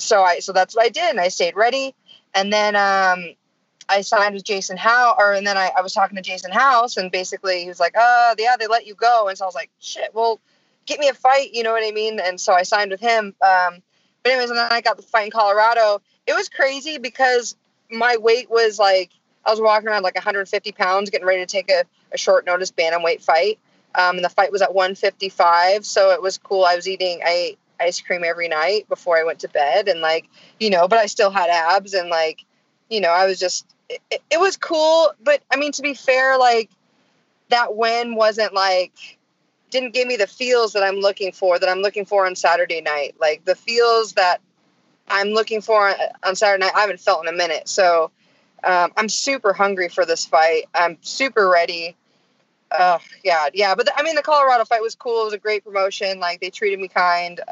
S10: so that's what I did. And I stayed ready. And then, I signed with Jason House, and then I was talking to Jason House, and basically he was like, yeah, they let you go. And so I was like, shit, well, get me a fight. You know what I mean? And so I signed with him. But anyways, and then I got the fight in Colorado. It was crazy because my weight was like, I was walking around like 150 pounds, getting ready to take a short notice bantamweight fight. And the fight was at 155. So it was cool. I ate ice cream every night before I went to bed, and like, but I still had abs, and like, I was just, it was cool. But I mean, to be fair, like that win wasn't like, didn't give me the feels that I'm looking for on Saturday night. Like the feels that I'm looking for on Saturday night, I haven't felt in a minute. So I'm super hungry for this fight. I'm super ready. Yeah. But the Colorado fight was cool. It was a great promotion. Like they treated me kind,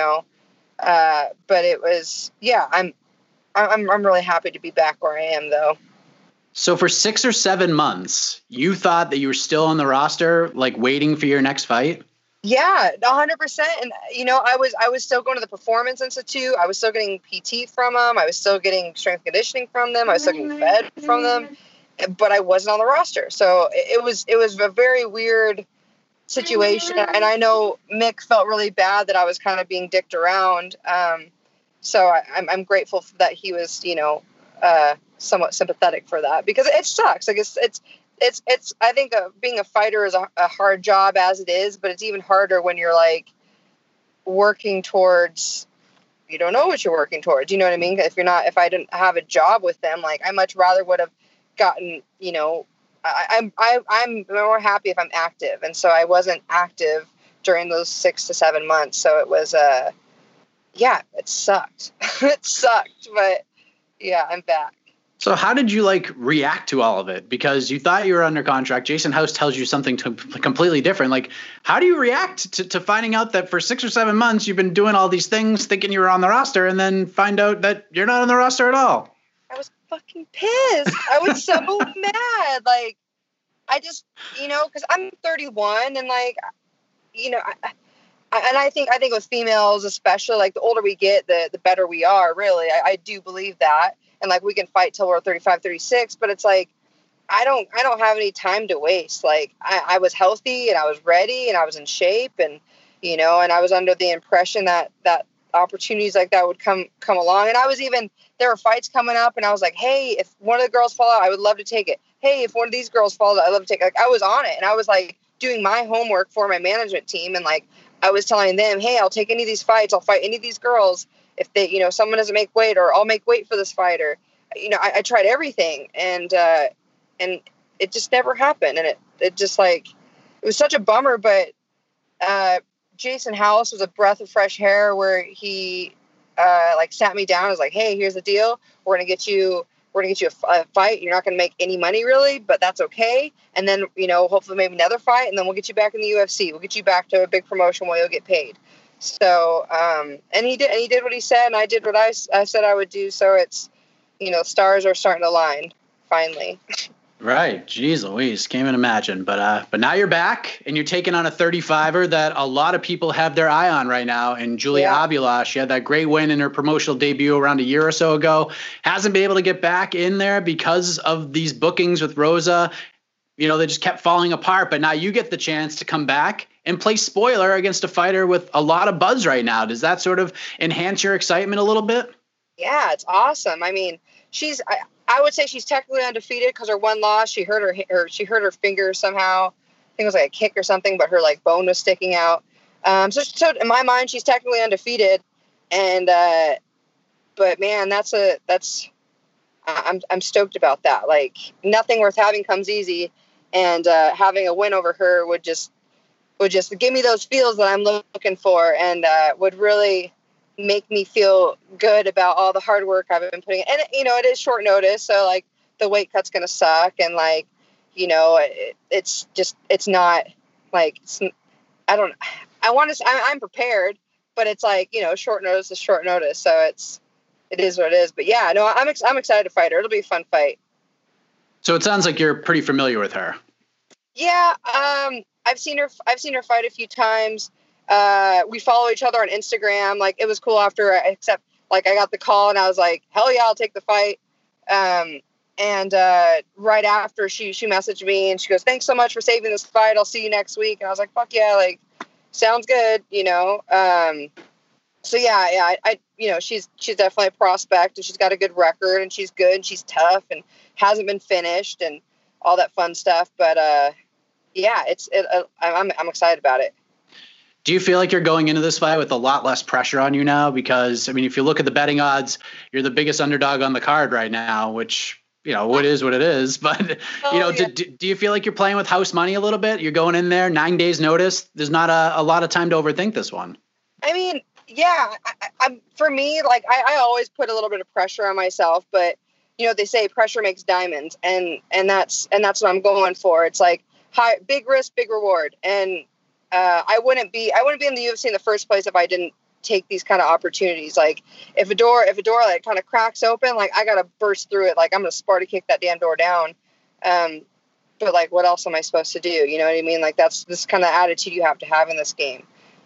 S10: but it was, I'm really happy to be back where I am though.
S6: So for 6 or 7 months, you thought that you were still on the roster, like waiting for your next fight?
S10: Yeah, 100%. And, I was still going to the Performance Institute. I was still getting PT from them. I was still getting strength conditioning from them. I was still getting fed from them, but I wasn't on the roster. So it was a very weird situation. And I know Mick felt really bad that I was kind of being dicked around. So I'm grateful that he was, somewhat sympathetic for that, because it sucks. Like it's I think being a fighter is a hard job as it is, but it's even harder when you're like working towards, you don't know what you're working towards. You know what I mean? If I didn't have a job with them, like I much rather would have gotten, I'm more happy if I'm active. And so I wasn't active during those 6 to 7 months. So it was, it sucked. It sucked, but yeah, I'm back.
S6: So how did you react to all of it? Because you thought you were under contract. Jason House tells you something completely different. Like, how do you react to finding out that for 6 or 7 months you've been doing all these things thinking you were on the roster, and then find out that you're not on the roster at all?
S10: I was fucking pissed. I was so mad. Like, I just, because I'm 31, and like, I think with females especially, like the older we get, the better we are. Really, I do believe that. And like, we can fight till we're 35, 36, but it's like, I don't have any time to waste. Like I was healthy, and I was ready, and I was in shape, and, and I was under the impression that opportunities like that would come along. And there were fights coming up, and I was like, hey, if one of the girls fall out, I would love to take it. Hey, if one of these girls falls out, I'd love to take it. Like, I was on it, and I was like doing my homework for my management team. And like, I was telling them, hey, I'll take any of these fights. I'll fight any of these girls. If they, someone doesn't make weight, or I'll make weight for this fighter. I tried everything, and it just never happened. And it just like, it was such a bummer, but Jason House was a breath of fresh air, where he sat me down and was like, hey, here's the deal. We're going to get you a fight. You're not going to make any money really, but that's okay. And then, hopefully maybe another fight, and then we'll get you back in the UFC. We'll get you back to a big promotion where you'll get paid. So, and he did what he said, and I did what I said I would do. So it's, stars are starting to align finally.
S6: Right. Jeez Louise. Can't even imagine. But now you're back, and you're taking on a 35er that a lot of people have their eye on right now. And Julia Avila, she had that great win in her promotional debut around a year or so ago. Hasn't been able to get back in there because of these bookings with Rosa. They just kept falling apart. But now you get the chance to come back and play spoiler against a fighter with a lot of buzz right now. Does that sort of enhance your excitement a little bit?
S10: Yeah, it's awesome. I mean, I would say she's technically undefeated, because her one loss, she hurt her finger somehow. I think it was like a kick or something, but her bone was sticking out. So in my mind, she's technically undefeated. And but man, I'm stoked about that. Like, nothing worth having comes easy, and having a win over her would just give me those feels that I'm looking for, and would really make me feel good about all the hard work I've been putting in. And, it is short notice. So like, the weight cut's going to suck. And like, it's not like, I'm prepared, but it's like, short notice is short notice. So it is what it is. But yeah, no, I'm excited to fight her. It'll be a fun fight.
S6: So it sounds like you're pretty familiar with her.
S10: Yeah. I've seen her fight a few times. We follow each other on Instagram. Like, it was cool after, except like I got the call and I was like, hell yeah, I'll take the fight. And right after she messaged me and she goes, thanks so much for saving this fight. I'll see you next week. And I was like, fuck yeah. Like, sounds good. You know? So yeah, I she's definitely a prospect and she's got a good record and she's good and she's tough and hasn't been finished and all that fun stuff. But, yeah, I'm excited about it.
S6: Do you feel like you're going into this fight with a lot less pressure on you now? Because, I mean, if you look at the betting odds, you're the biggest underdog on the card right now, which, you know, what is what it is. But, do you feel like you're playing with house money a little bit? You're going in there 9 days notice. There's not a lot of time to overthink this one.
S10: I mean, yeah, for me, like I always put a little bit of pressure on myself, but you know, they say pressure makes diamonds and that's what I'm going for. It's like big risk, big reward. And, I wouldn't be in the UFC in the first place if I didn't take these kind of opportunities. Like if a door like kind of cracks open, like I got to burst through it. Like I'm going to Sparta kick that damn door down. But like, what else am I supposed to do? You know what I mean? Like that's this kind of attitude you have to have in this game.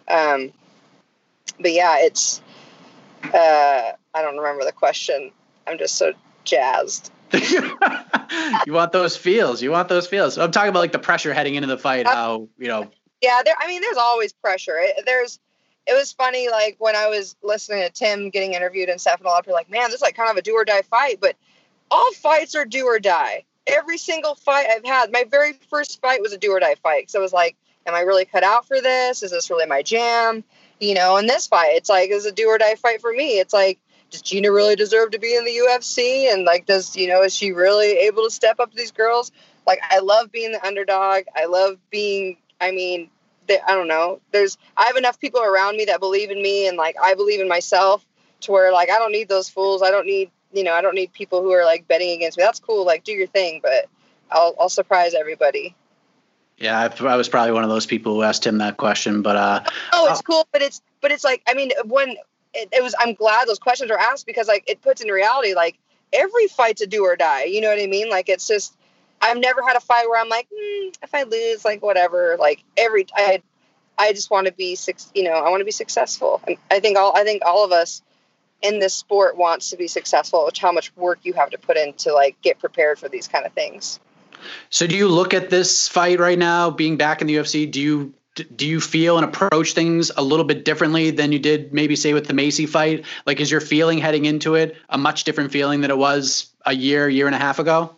S10: But yeah, it's, I don't remember the question. I'm just so jazzed.
S6: You want those feels. I'm talking about like the pressure heading into the fight, how, you know.
S10: Yeah, there's always pressure. It was funny, like when I was listening to Tim getting interviewed and stuff, and a lot of people were like, man, this is like kind of a do or die fight, but all fights are do or die. Every single fight I've had, my very first fight was a do or die fight. So it was like, am I really cut out for this? Is this really my jam? You know, in this fight, it's like, it's a do or die fight for me. It's like, does Gina really deserve to be in the UFC? And like, is she really able to step up to these girls? Like, I love being the underdog. I love being, I don't know. I have enough people around me that believe in me, and like I believe in myself to where like I don't need those fools. I don't need people who are like betting against me. That's cool. Like do your thing, but I'll surprise everybody.
S6: Yeah, I was probably one of those people who asked him that question, but
S10: it's cool, but it's like, I mean, when it was, I'm glad those questions are asked because like it puts in reality like every fight's a do or die. You know what I mean? Like it's just. I've never had a fight where I'm like, if I lose, like whatever. Like I just want to be I want to be successful. And I think all of us in this sport wants to be successful, which how much work you have to put in to like get prepared for these kind of things.
S6: So do you look at this fight right now, being back in the UFC? Do you feel and approach things a little bit differently than you did maybe say with the Macy fight? Like, is your feeling heading into it a much different feeling than it was a year and a half ago?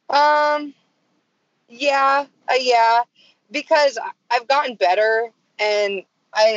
S10: Yeah, because I've gotten better and I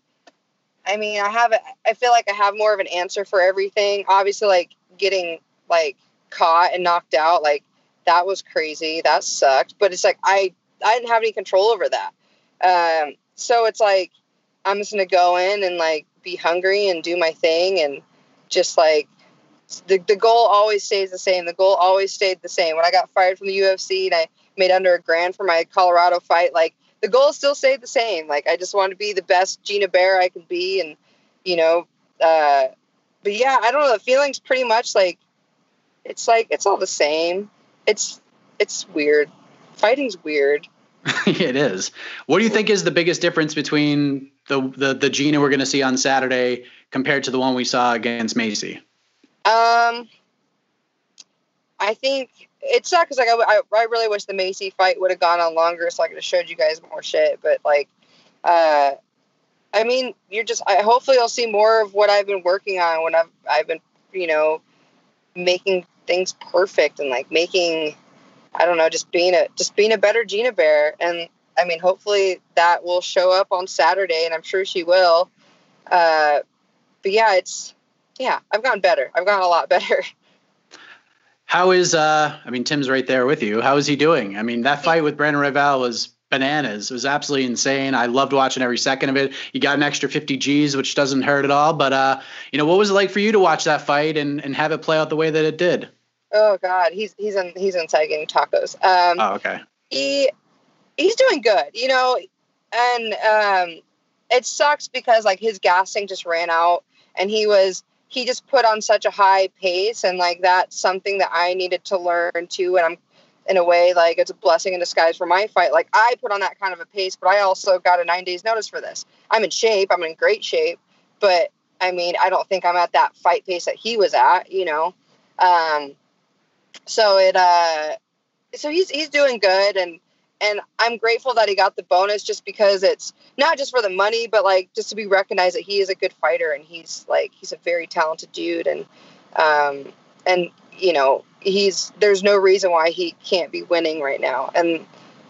S10: feel like I have more of an answer for everything. Obviously, like getting like caught and knocked out, like that was crazy. That sucked. But it's like, I didn't have any control over that. So it's like, I'm just going to go in and like be hungry and do my thing. And just like, the goal always stays the same. The goal always stayed the same. When I got fired from the UFC and I made under $1,000 for my Colorado fight, like the goal still stayed the same. Like I just want to be the best Gina Bear I can be. And, but yeah, I don't know. The feeling's pretty much like, it's all the same. It's weird. Fighting's weird.
S6: It is. What do you think is the biggest difference between the Gina we're going to see on Saturday compared to the one we saw against Macy?
S10: I think it sucks because like I really wish the Macy fight would have gone on longer so I could have showed you guys more shit. But like, I mean, hopefully you'll see more of what I've been working on when I've been, making things perfect and like making, I don't know, just being a better Gina Bear. And I mean, hopefully that will show up on Saturday, and I'm sure she will. But yeah, I've gotten better. I've gotten a lot better.
S6: How is, Tim's right there with you. How is he doing? I mean, that fight with Brandon Royval was bananas. It was absolutely insane. I loved watching every second of it. You got an extra 50 G's, which doesn't hurt at all. But, what was it like for you to watch that fight and have it play out the way that it did?
S10: Oh God, he's inside getting tacos.
S6: Okay.
S10: He's doing good, and it sucks because like his gas tank just ran out, and he just put on such a high pace, and like that's something that I needed to learn too. And I'm in a way like it's a blessing in disguise for my fight. Like I put on that kind of a pace, but I also got a 9 days notice for this. I'm in shape. I'm in great shape, but I mean, I don't think I'm at that fight pace that he was at, you know? So he's doing good. And I'm grateful that he got the bonus just because it's not just for the money, but like just to be recognized that he is a good fighter and he's a very talented dude. And you know, there's no reason why he can't be winning right now. And,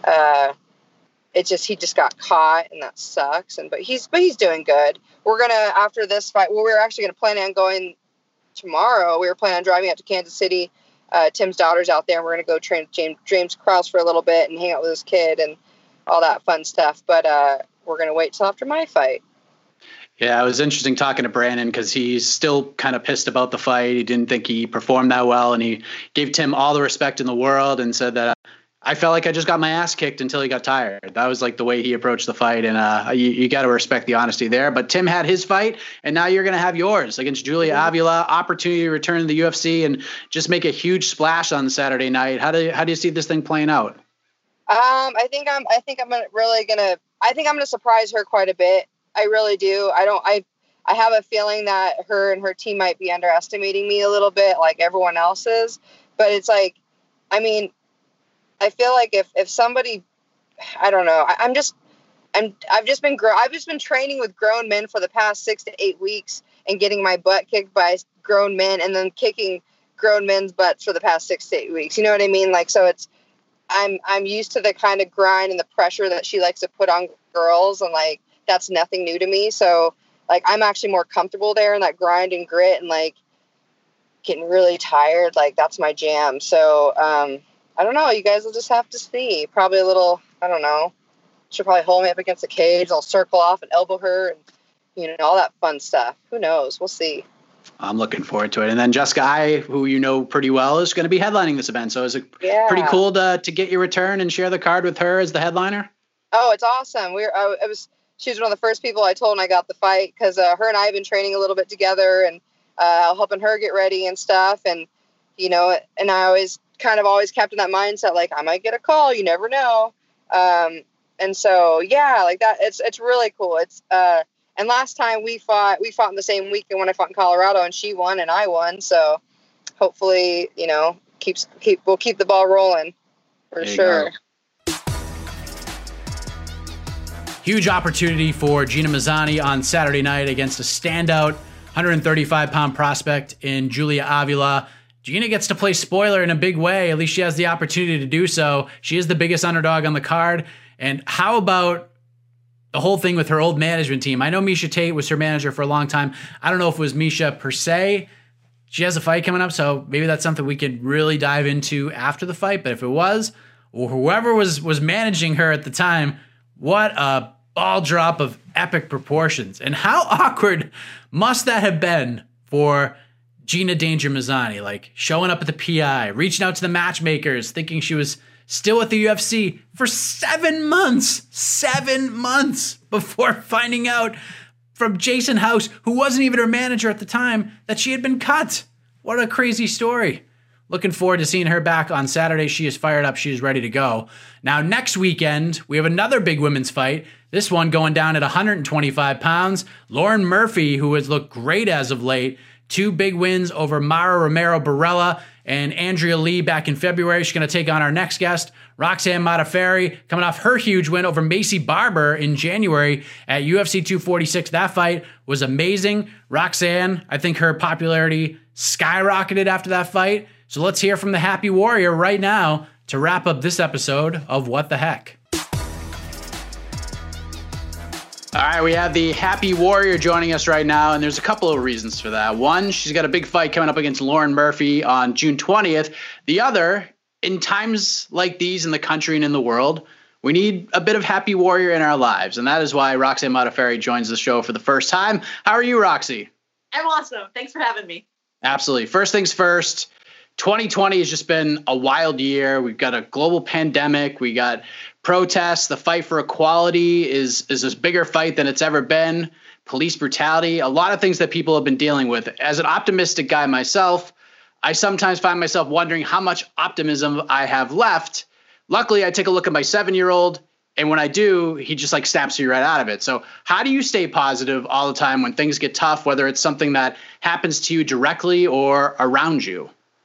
S10: he just got caught and that sucks. But he's doing good. We're going to, after this fight, well, we're actually going to plan on going tomorrow. We were planning on driving out to Kansas City. Tim's daughter's out there and we're going to go train James Krause for a little bit and hang out with his kid and all that fun stuff. But, we're going to wait till after my fight.
S6: Yeah, it was interesting talking to Brandon because he's still kind of pissed about the fight. He didn't think he performed that well, and he gave Tim all the respect in the world and said that I felt like I just got my ass kicked until he got tired. That was like the way he approached the fight, and you got to respect the honesty there. But Tim had his fight, and now you're going to have yours against Julia Avila. Opportunity to return to the UFC and just make a huge splash on Saturday night. How do you see this thing playing out?
S10: I think I'm gonna surprise her quite a bit. I really do. I have a feeling that her and her team might be underestimating me a little bit, like everyone else is. But it's like, I mean, I feel like if somebody, I don't know, I've just been training with grown men for the past 6 to 8 weeks and getting my butt kicked by grown men and then kicking grown men's butts for the past 6 to 8 weeks. You know what I mean? Like, so I'm used to the kind of grind and the pressure that she likes to put on girls, and like that's nothing new to me. So like I'm actually more comfortable there in that grind and grit and like getting really tired. Like that's my jam. So I don't know. You guys will just have to see. Probably a little, I don't know. She'll probably hold me up against the cage. I'll circle off and elbow her and, you know, all that fun stuff. Who knows? We'll see.
S6: I'm looking forward to it. And then Jessica Eye, who you know pretty well, is going to be headlining this event. So is it pretty cool to get your return and share the card with her as the headliner? Oh,
S10: it's awesome. She was one of the first people I told when I got the fight because her and I have been training a little bit together and helping her get ready and stuff. And, you know, and I always kept in that mindset, like I might get a call. You never know. And so, yeah, like that, it's really cool. It's, and last time we fought in the same weekend when I fought in Colorado and she won and I won. So hopefully, you know, we'll keep the ball rolling for sure.
S6: Huge opportunity for Gina Mazany on Saturday night against a standout 135-pound prospect in Julia Avila. Gina gets to play spoiler in a big way. At least she has the opportunity to do so. She is the biggest underdog on the card. And how about the whole thing with her old management team? I know Misha Tate was her manager for a long time. I don't know if it was Misha per se. She has a fight coming up, so maybe that's something we could really dive into after the fight. But if it was, or whoever was managing her at the time, what a ball drop of epic proportions. And how awkward must that have been for Gina Danger Mazany? Like showing up at the PI, reaching out to the matchmakers, thinking she was still at the UFC for 7 months. 7 months before finding out from Jason House, who wasn't even her manager at the time, that she had been cut. What a crazy story. Looking forward to seeing her back on Saturday. She is fired up. She is ready to go. Now, next weekend, we have another big women's fight. This one going down at 125 pounds. Lauren Murphy, who has looked great as of late. 2 big wins over Mara Romero Barella and Andrea Lee back in February. She's going to take on our next guest, Roxanne Modafferi, coming off her huge win over Macy Barber in January at UFC 246. That fight was amazing. Roxanne, I think her popularity skyrocketed after that fight. So let's hear from the Happy Warrior right now to wrap up this episode of What the Heck. All right, we have the Happy Warrior joining us right now, and there's a couple of reasons for that. One, she's got a big fight coming up against Lauren Murphy on June 20th. The other, in times like these in the country and in the world, we need a bit of Happy Warrior in our lives, and that is why Roxanne Modafferi joins the show for the first time. How are you, Roxy?
S11: I'm awesome. Thanks for having me.
S6: Absolutely. First things first. 2020 has just been a wild year. We've got a global pandemic. We got protests. The fight for equality is a bigger fight than it's ever been. Police brutality, a lot of things that people have been dealing with. As an optimistic guy myself, I sometimes find myself wondering how much optimism I have left. Luckily, I take a look at my 7-year-old. And when I do, he just like snaps you right out of it. So how do you stay positive all the time when things get tough, whether it's something that happens to you directly or around you?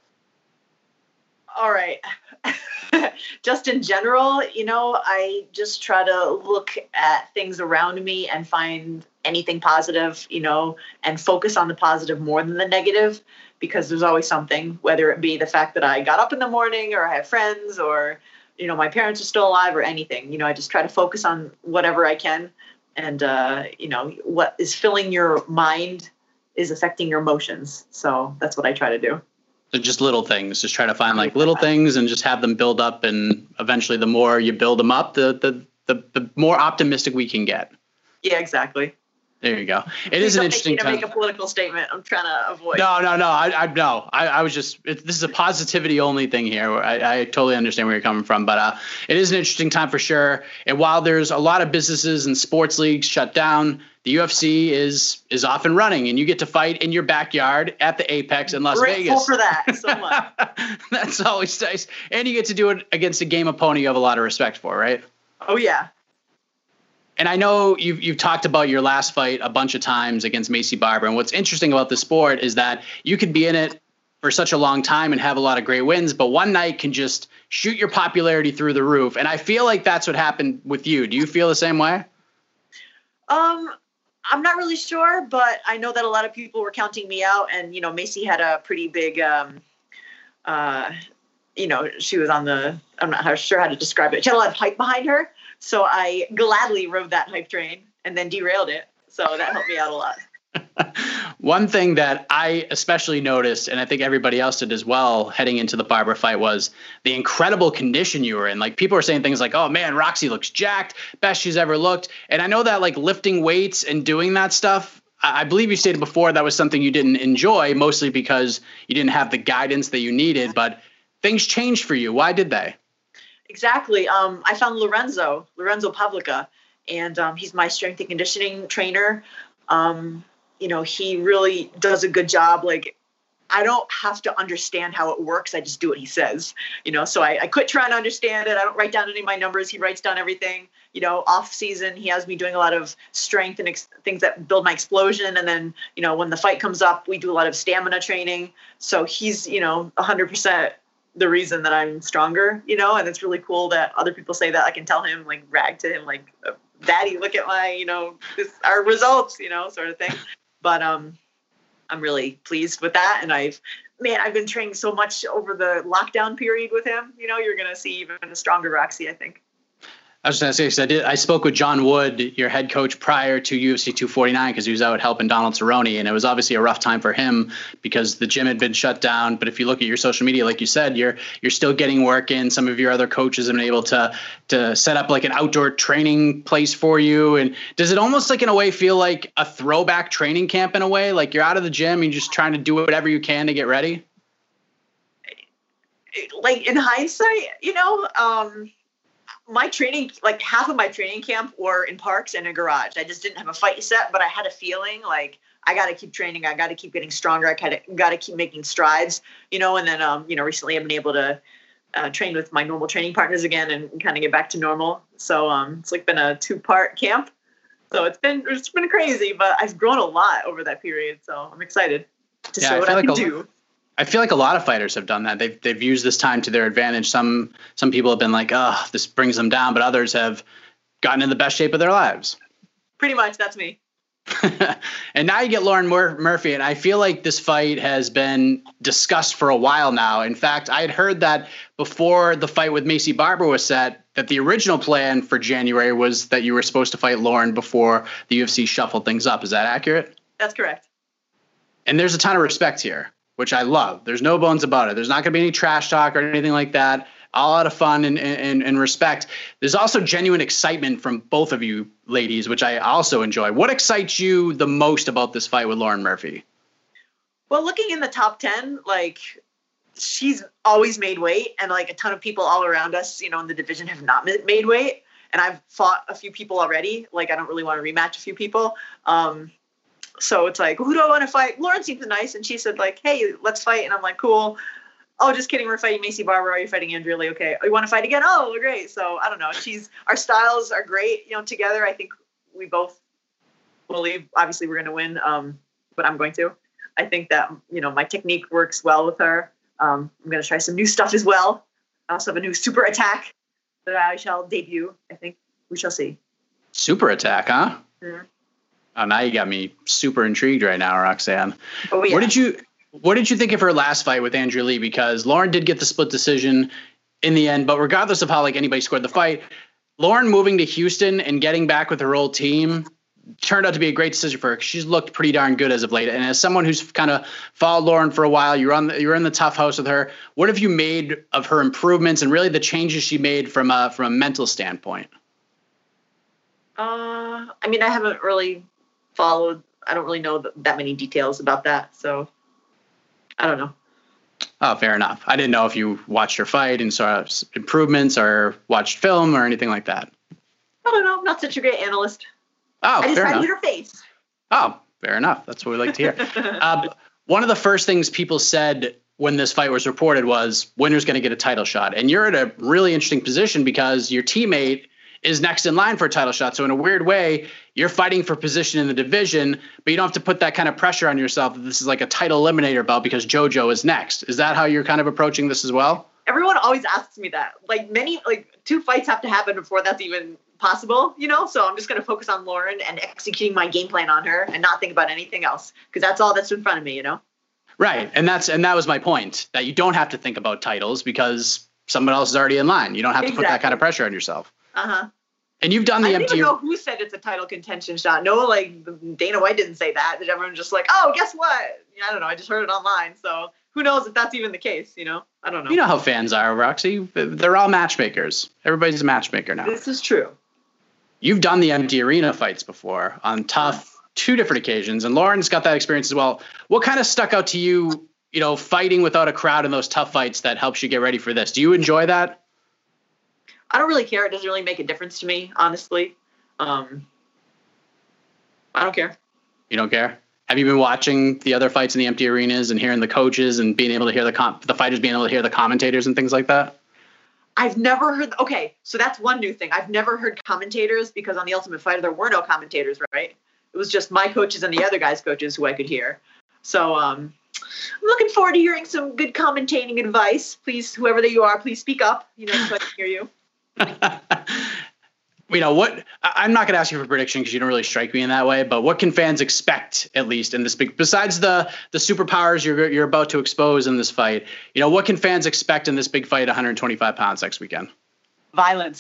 S11: All right. Just in general, I just try to look at things around me and find anything positive, and focus on the positive more than the negative, because there's always something, whether it be the fact that I got up in the morning or I have friends or, my parents are still alive or anything. I just try to focus on whatever I can. And, what is filling your mind is affecting your emotions. So that's what I try to do.
S6: So just little things, just try to find like little things and just have them build up. And eventually the more you build them up, the more optimistic we can get.
S11: Yeah, exactly.
S6: There you go. It is an interesting time.
S11: Make a political statement. I'm trying to avoid.
S6: No. I was just. This is a positivity only thing here. I totally understand where you're coming from, but it is an interesting time for sure. And while there's a lot of businesses and sports leagues shut down, the UFC is off and running, and you get to fight in your backyard at the Apex in Las Vegas.
S11: Grateful for that so much.
S6: That's always nice, and you get to do it against a game opponent you have a lot of respect for, right?
S11: Oh yeah.
S6: And I know you've talked about your last fight a bunch of times against Maycee Barber. And what's interesting about the sport is that you could be in it for such a long time and have a lot of great wins, but one night can just shoot your popularity through the roof. And I feel like that's what happened with you. Do you feel the same way?
S11: I'm not really sure, but I know that a lot of people were counting me out. And, Maycee had a pretty big, she was on I'm not sure how to describe it. She had a lot of hype behind her. So I gladly rode that hype train and then derailed it. So that helped me out a lot.
S6: One thing that I especially noticed, and I think everybody else did as well, heading into the Barber fight, was the incredible condition you were in. Like, people are saying things like, oh man, Roxy looks jacked, best she's ever looked. And I know that like lifting weights and doing that stuff, I believe you stated before that was something you didn't enjoy, mostly because you didn't have the guidance that you needed, but things changed for you. Why did they?
S11: Exactly. I found Lorenzo Pavlica, and he's my strength and conditioning trainer. He really does a good job. Like, I don't have to understand how it works. I just do what he says, so I quit trying to understand it. I don't write down any of my numbers. He writes down everything. Off season, he has me doing a lot of strength and things that build my explosion. And then, when the fight comes up, we do a lot of stamina training. So he's, 100% the reason that I'm stronger, and it's really cool that other people say that. I can tell him, like, brag to him, like, Daddy, look at my, our results, sort of thing. But I'm really pleased with that. And I've been training so much over the lockdown period with him. You're going to see even a stronger Roxy, I think.
S6: I was going to say, I spoke with John Wood, your head coach, prior to UFC 249, because he was out helping Donald Cerrone, and it was obviously a rough time for him because the gym had been shut down. But if you look at your social media, like you said, you're still getting work in. Some of your other coaches have been able to set up like an outdoor training place for you. And does it almost like in a way feel like a throwback training camp in a way? Like you're out of the gym and you're just trying to do whatever you can to get ready?
S11: Like in hindsight, my training, like half of my training camp were in parks and a garage. I just didn't have a fight set, but I had a feeling like I got to keep training. I got to keep getting stronger. I got to keep making strides, and then, recently I've been able to train with my normal training partners again and kind of get back to normal. So it's like been a 2-part camp. So it's been crazy, but I've grown a lot over that period. So I'm excited to show what I can do.
S6: I feel like a lot of fighters have done that. They've used this time to their advantage. Some people have been like, oh, this brings them down, but others have gotten in the best shape of their lives.
S11: Pretty much, that's me.
S6: And now you get Lauren Murphy, and I feel like this fight has been discussed for a while now. In fact, I had heard that before the fight with Maycee Barber was set, that the original plan for January was that you were supposed to fight Lauren before the UFC shuffled things up. Is that accurate?
S11: That's correct.
S6: And there's a ton of respect here, which I love. There's no bones about it. There's not going to be any trash talk or anything like that. All out of fun and respect. There's also genuine excitement from both of you ladies, which I also enjoy. What excites you the most about this fight with Lauren Murphy?
S11: Well, looking in the top 10, like, she's always made weight, and like a ton of people all around us, in the division have not made weight. And I've fought a few people already. Like, I don't really want to rematch a few people. So it's like, who do I want to fight? Lauren seems nice. And she said like, hey, let's fight. And I'm like, cool. oh, just kidding, we're fighting Macy Barber. Are you fighting Andrea Lee? Okay. Oh, you want to fight again? Oh, great. So I don't know. Our styles are great, together. I think we both believe, obviously, we're going to win, but I'm going to. I think that, my technique works well with her. I'm going to try some new stuff as well. I also have a new super attack that I shall debut. I think we shall see.
S6: Super attack, huh?
S11: Mm-hmm.
S6: Oh, now you got me super intrigued right now, Roxanne.
S11: Oh, yeah.
S6: What did you think of her last fight with Andrea Lee? Because Lauren did get the split decision in the end, but regardless of how anybody scored the fight, Lauren moving to Houston and getting back with her old team turned out to be a great decision for her. She's looked pretty darn good as of late. And as someone who's kind of followed Lauren for a while, you're in the tough house with her. What have you made of her improvements and really the changes she made from a mental standpoint?
S11: I haven't really followed. I don't really know that many details about that. So I don't know.
S6: Oh, fair enough. I didn't know if you watched her fight and saw improvements or watched film or anything like that.
S11: I don't know. I'm not such a great analyst.
S6: Oh,
S11: I just tried to hit her face.
S6: Oh, fair enough. That's what we like to hear. One of the first things people said when this fight was reported was winner's going to get a title shot. And you're in a really interesting position because your teammate is next in line for a title shot. So in a weird way, you're fighting for position in the division, but you don't have to put that kind of pressure on yourself that this is like a title eliminator bout because JoJo is next. Is that how you're kind of approaching this as well?
S11: Everyone always asks me that. Two fights have to happen before that's even possible, So I'm just going to focus on Lauren and executing my game plan on her and not think about anything else because that's all that's in front of me,
S6: Right. And that was my point, that you don't have to think about titles because someone else is already in line. You don't have to put that kind of pressure on yourself.
S11: Uh-huh.
S6: And you've done the empty. I
S11: don't even know who said it's a title contention shot. No, Dana White didn't say that. Everyone just oh, guess what? I don't know. I just heard it online. So who knows if that's even the case, I don't know. You
S6: know how fans are, Roxy. They're all matchmakers. Everybody's a matchmaker now.
S11: This is true.
S6: You've done the empty arena fights before on tough, 2 different occasions, and Lauren's got that experience as well. What kind of stuck out to you, fighting without a crowd in those tough fights that helps you get ready for this? Do you enjoy that?
S11: I don't really care. It doesn't really make a difference to me, honestly. I don't care.
S6: You don't care? Have you been watching the other fights in the empty arenas and hearing the coaches and being able to hear the fighters being able to hear the commentators and things like that?
S11: I've never heard. Okay, so that's one new thing. I've never heard commentators because on The Ultimate Fighter there were no commentators, right? It was just my coaches and the other guys' coaches who I could hear. So I'm looking forward to hearing some good commentating advice. Please, whoever that you are, please speak up. So I can hear you.
S6: What I'm not going to ask you for a prediction because you don't really strike me in that way, but what can fans expect at least in this big, besides the superpowers you're about to expose in this fight, what can fans expect in this big fight, 125 pounds next weekend?
S11: Violence.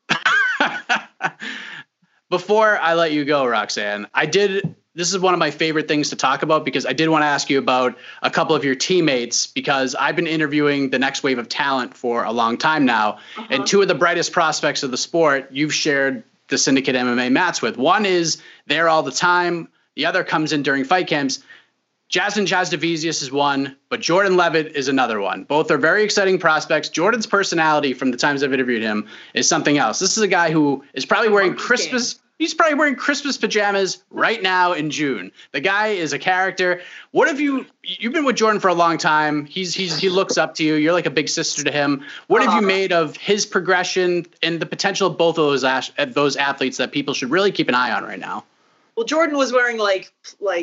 S6: Before I let you go, Roxanne, this is one of my favorite things to talk about because I did want to ask you about a couple of your teammates because I've been interviewing the next wave of talent for a long time now. Uh-huh. And 2 of the brightest prospects of the sport you've shared the Syndicate MMA mats with. One is there all the time. The other comes in during fight camps. Jasmine Jasudavicius is one, but Jordan Levitt is another one. Both are very exciting prospects. Jordan's personality from the times I've interviewed him is something else. This is a guy who is probably wearing Christmas. He's probably wearing Christmas pajamas right now in June. The guy is a character. What have you've been with Jordan for a long time. He looks up to you. You're like a big sister to him. What have you made of his progression and the potential of both of those athletes that people should really keep an eye on right now?
S11: Well, Jordan was wearing like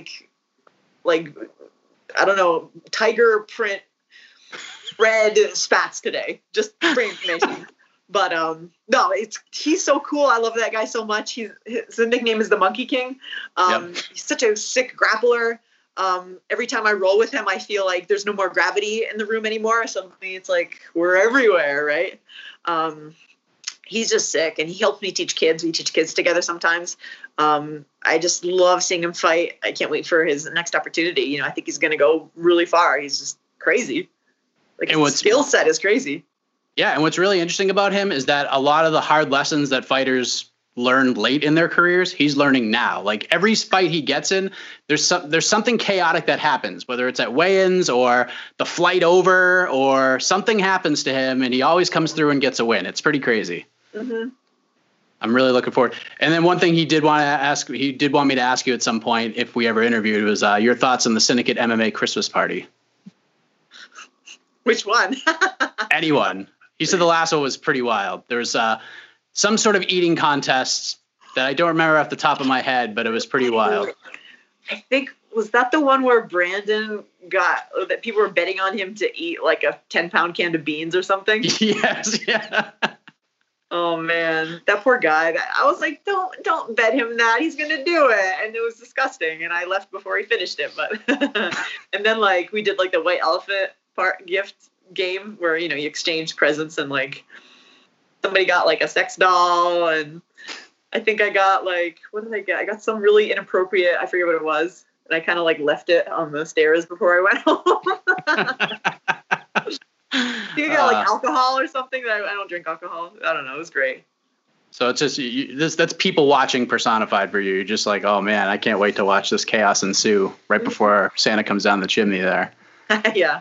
S11: I don't know, tiger print red spats today, just for information. But no, he's so cool. I love that guy so much. His nickname is the Monkey King. He's such a sick grappler. Every time I roll with him, I feel like there's no more gravity in the room anymore. Suddenly it's like we're everywhere, right? He's just sick, and he helps me teach kids. We teach kids together sometimes. I just love seeing him fight. I can't wait for his next opportunity. I think he's going to go really far. He's just crazy. His skill set is crazy.
S6: Yeah, and what's really interesting about him is that a lot of the hard lessons that fighters learn late in their careers, he's learning now. Like every fight he gets in, there's something chaotic that happens, whether it's at weigh-ins or the flight over or something happens to him, and he always comes through and gets a win. It's pretty crazy. Mm-hmm. I'm really looking forward. And then one thing he did want me to ask you at some point if we ever interviewed was your thoughts on the Syndicate MMA Christmas party.
S11: Which one?
S6: Anyone. He said the last one was pretty wild. There was some sort of eating contest that I don't remember off the top of my head, but it was pretty wild.
S11: I think, was that the one where Brandon that people were betting on him to eat like a 10-pound can of beans or something?
S6: Yes, yeah.
S11: Oh man, that poor guy. I was like, don't bet him that. He's gonna do it, and it was disgusting. And I left before he finished it. But and then like we did like the white elephant gift game where you exchange presents, and like somebody got like a sex doll, and I think I got like, what did I get? I got some really inappropriate. I forget what it was, and I kind of like left it on the stairs before I went home. You got like alcohol or something. I don't drink alcohol. I don't know. It was great.
S6: So it's just that's people watching personified for you. You're just like, oh man, I can't wait to watch this chaos ensue right before Santa comes down the chimney there.
S11: Yeah.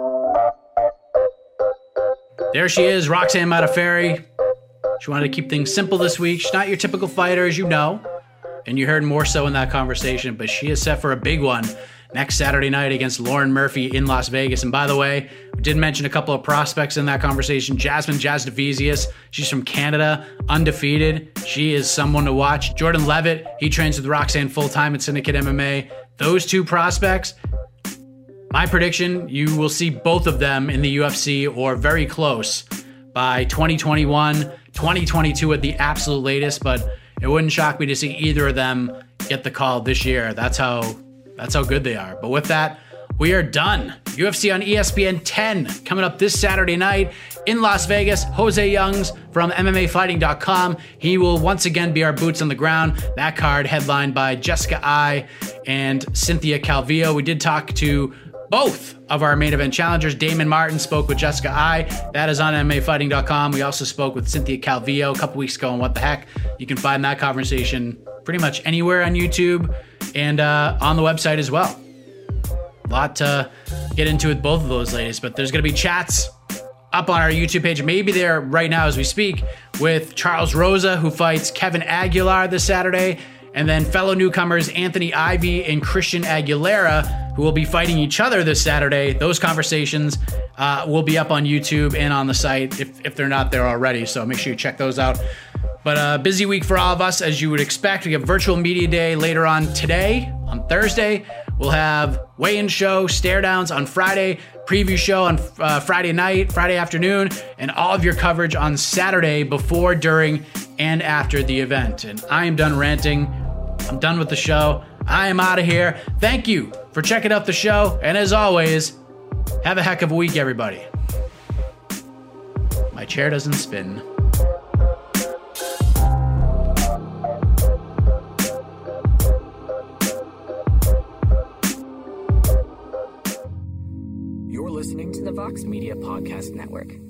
S6: There she is, Roxanne Modafferi. She wanted to keep things simple this week. She's not your typical fighter, as you know, and you heard more so in that conversation, but she is set for a big one next Saturday night against Lauren Murphy in Las Vegas. And by the way, we did mention a couple of prospects in that conversation. Jasmine Jasudavicius, she's from Canada, undefeated. She is someone to watch. Jordan Levitt, he trains with Roxanne full-time at Syndicate MMA. Those two prospects, my prediction, you will see both of them in the UFC or very close by 2021, 2022 at the absolute latest, but it wouldn't shock me to see either of them get the call this year. That's how good they are. But with that, we are done. UFC on ESPN 10 coming up this Saturday night in Las Vegas. Jose Youngs from MMAfighting.com. He will once again be our boots on the ground. That card headlined by Jessica Eye and Cynthia Calvillo. We did talk to both of our main event challengers. Damon Martin spoke with Jessica Eye. That is on MMAfighting.com. We also spoke with Cynthia Calvillo a couple weeks ago on What the Heck. You can find that conversation pretty much anywhere on YouTube and on the website as well. A lot to get into with both of those ladies, but there's going to be chats up on our YouTube page, maybe there right now as we speak, with Charles Rosa, who fights Kevin Aguilar this Saturday, and then fellow newcomers Anthony Ivy and Christian Aguilera, who will be fighting each other this Saturday. Those conversations will be up on YouTube and on the site if they're not there already, so make sure you check those out. But a busy week for all of us, as you would expect. We have virtual media day later on today, on Thursday. We'll have weigh-in show, stare downs on Friday, preview show on Friday night, Friday afternoon, and all of your coverage on Saturday before, during, and after the event. And I am done ranting. I'm done with the show. I am out of here. Thank you for checking out the show. And as always, have a heck of a week, everybody. My chair doesn't spin.
S3: You're listening to the Vox Media Podcast Network.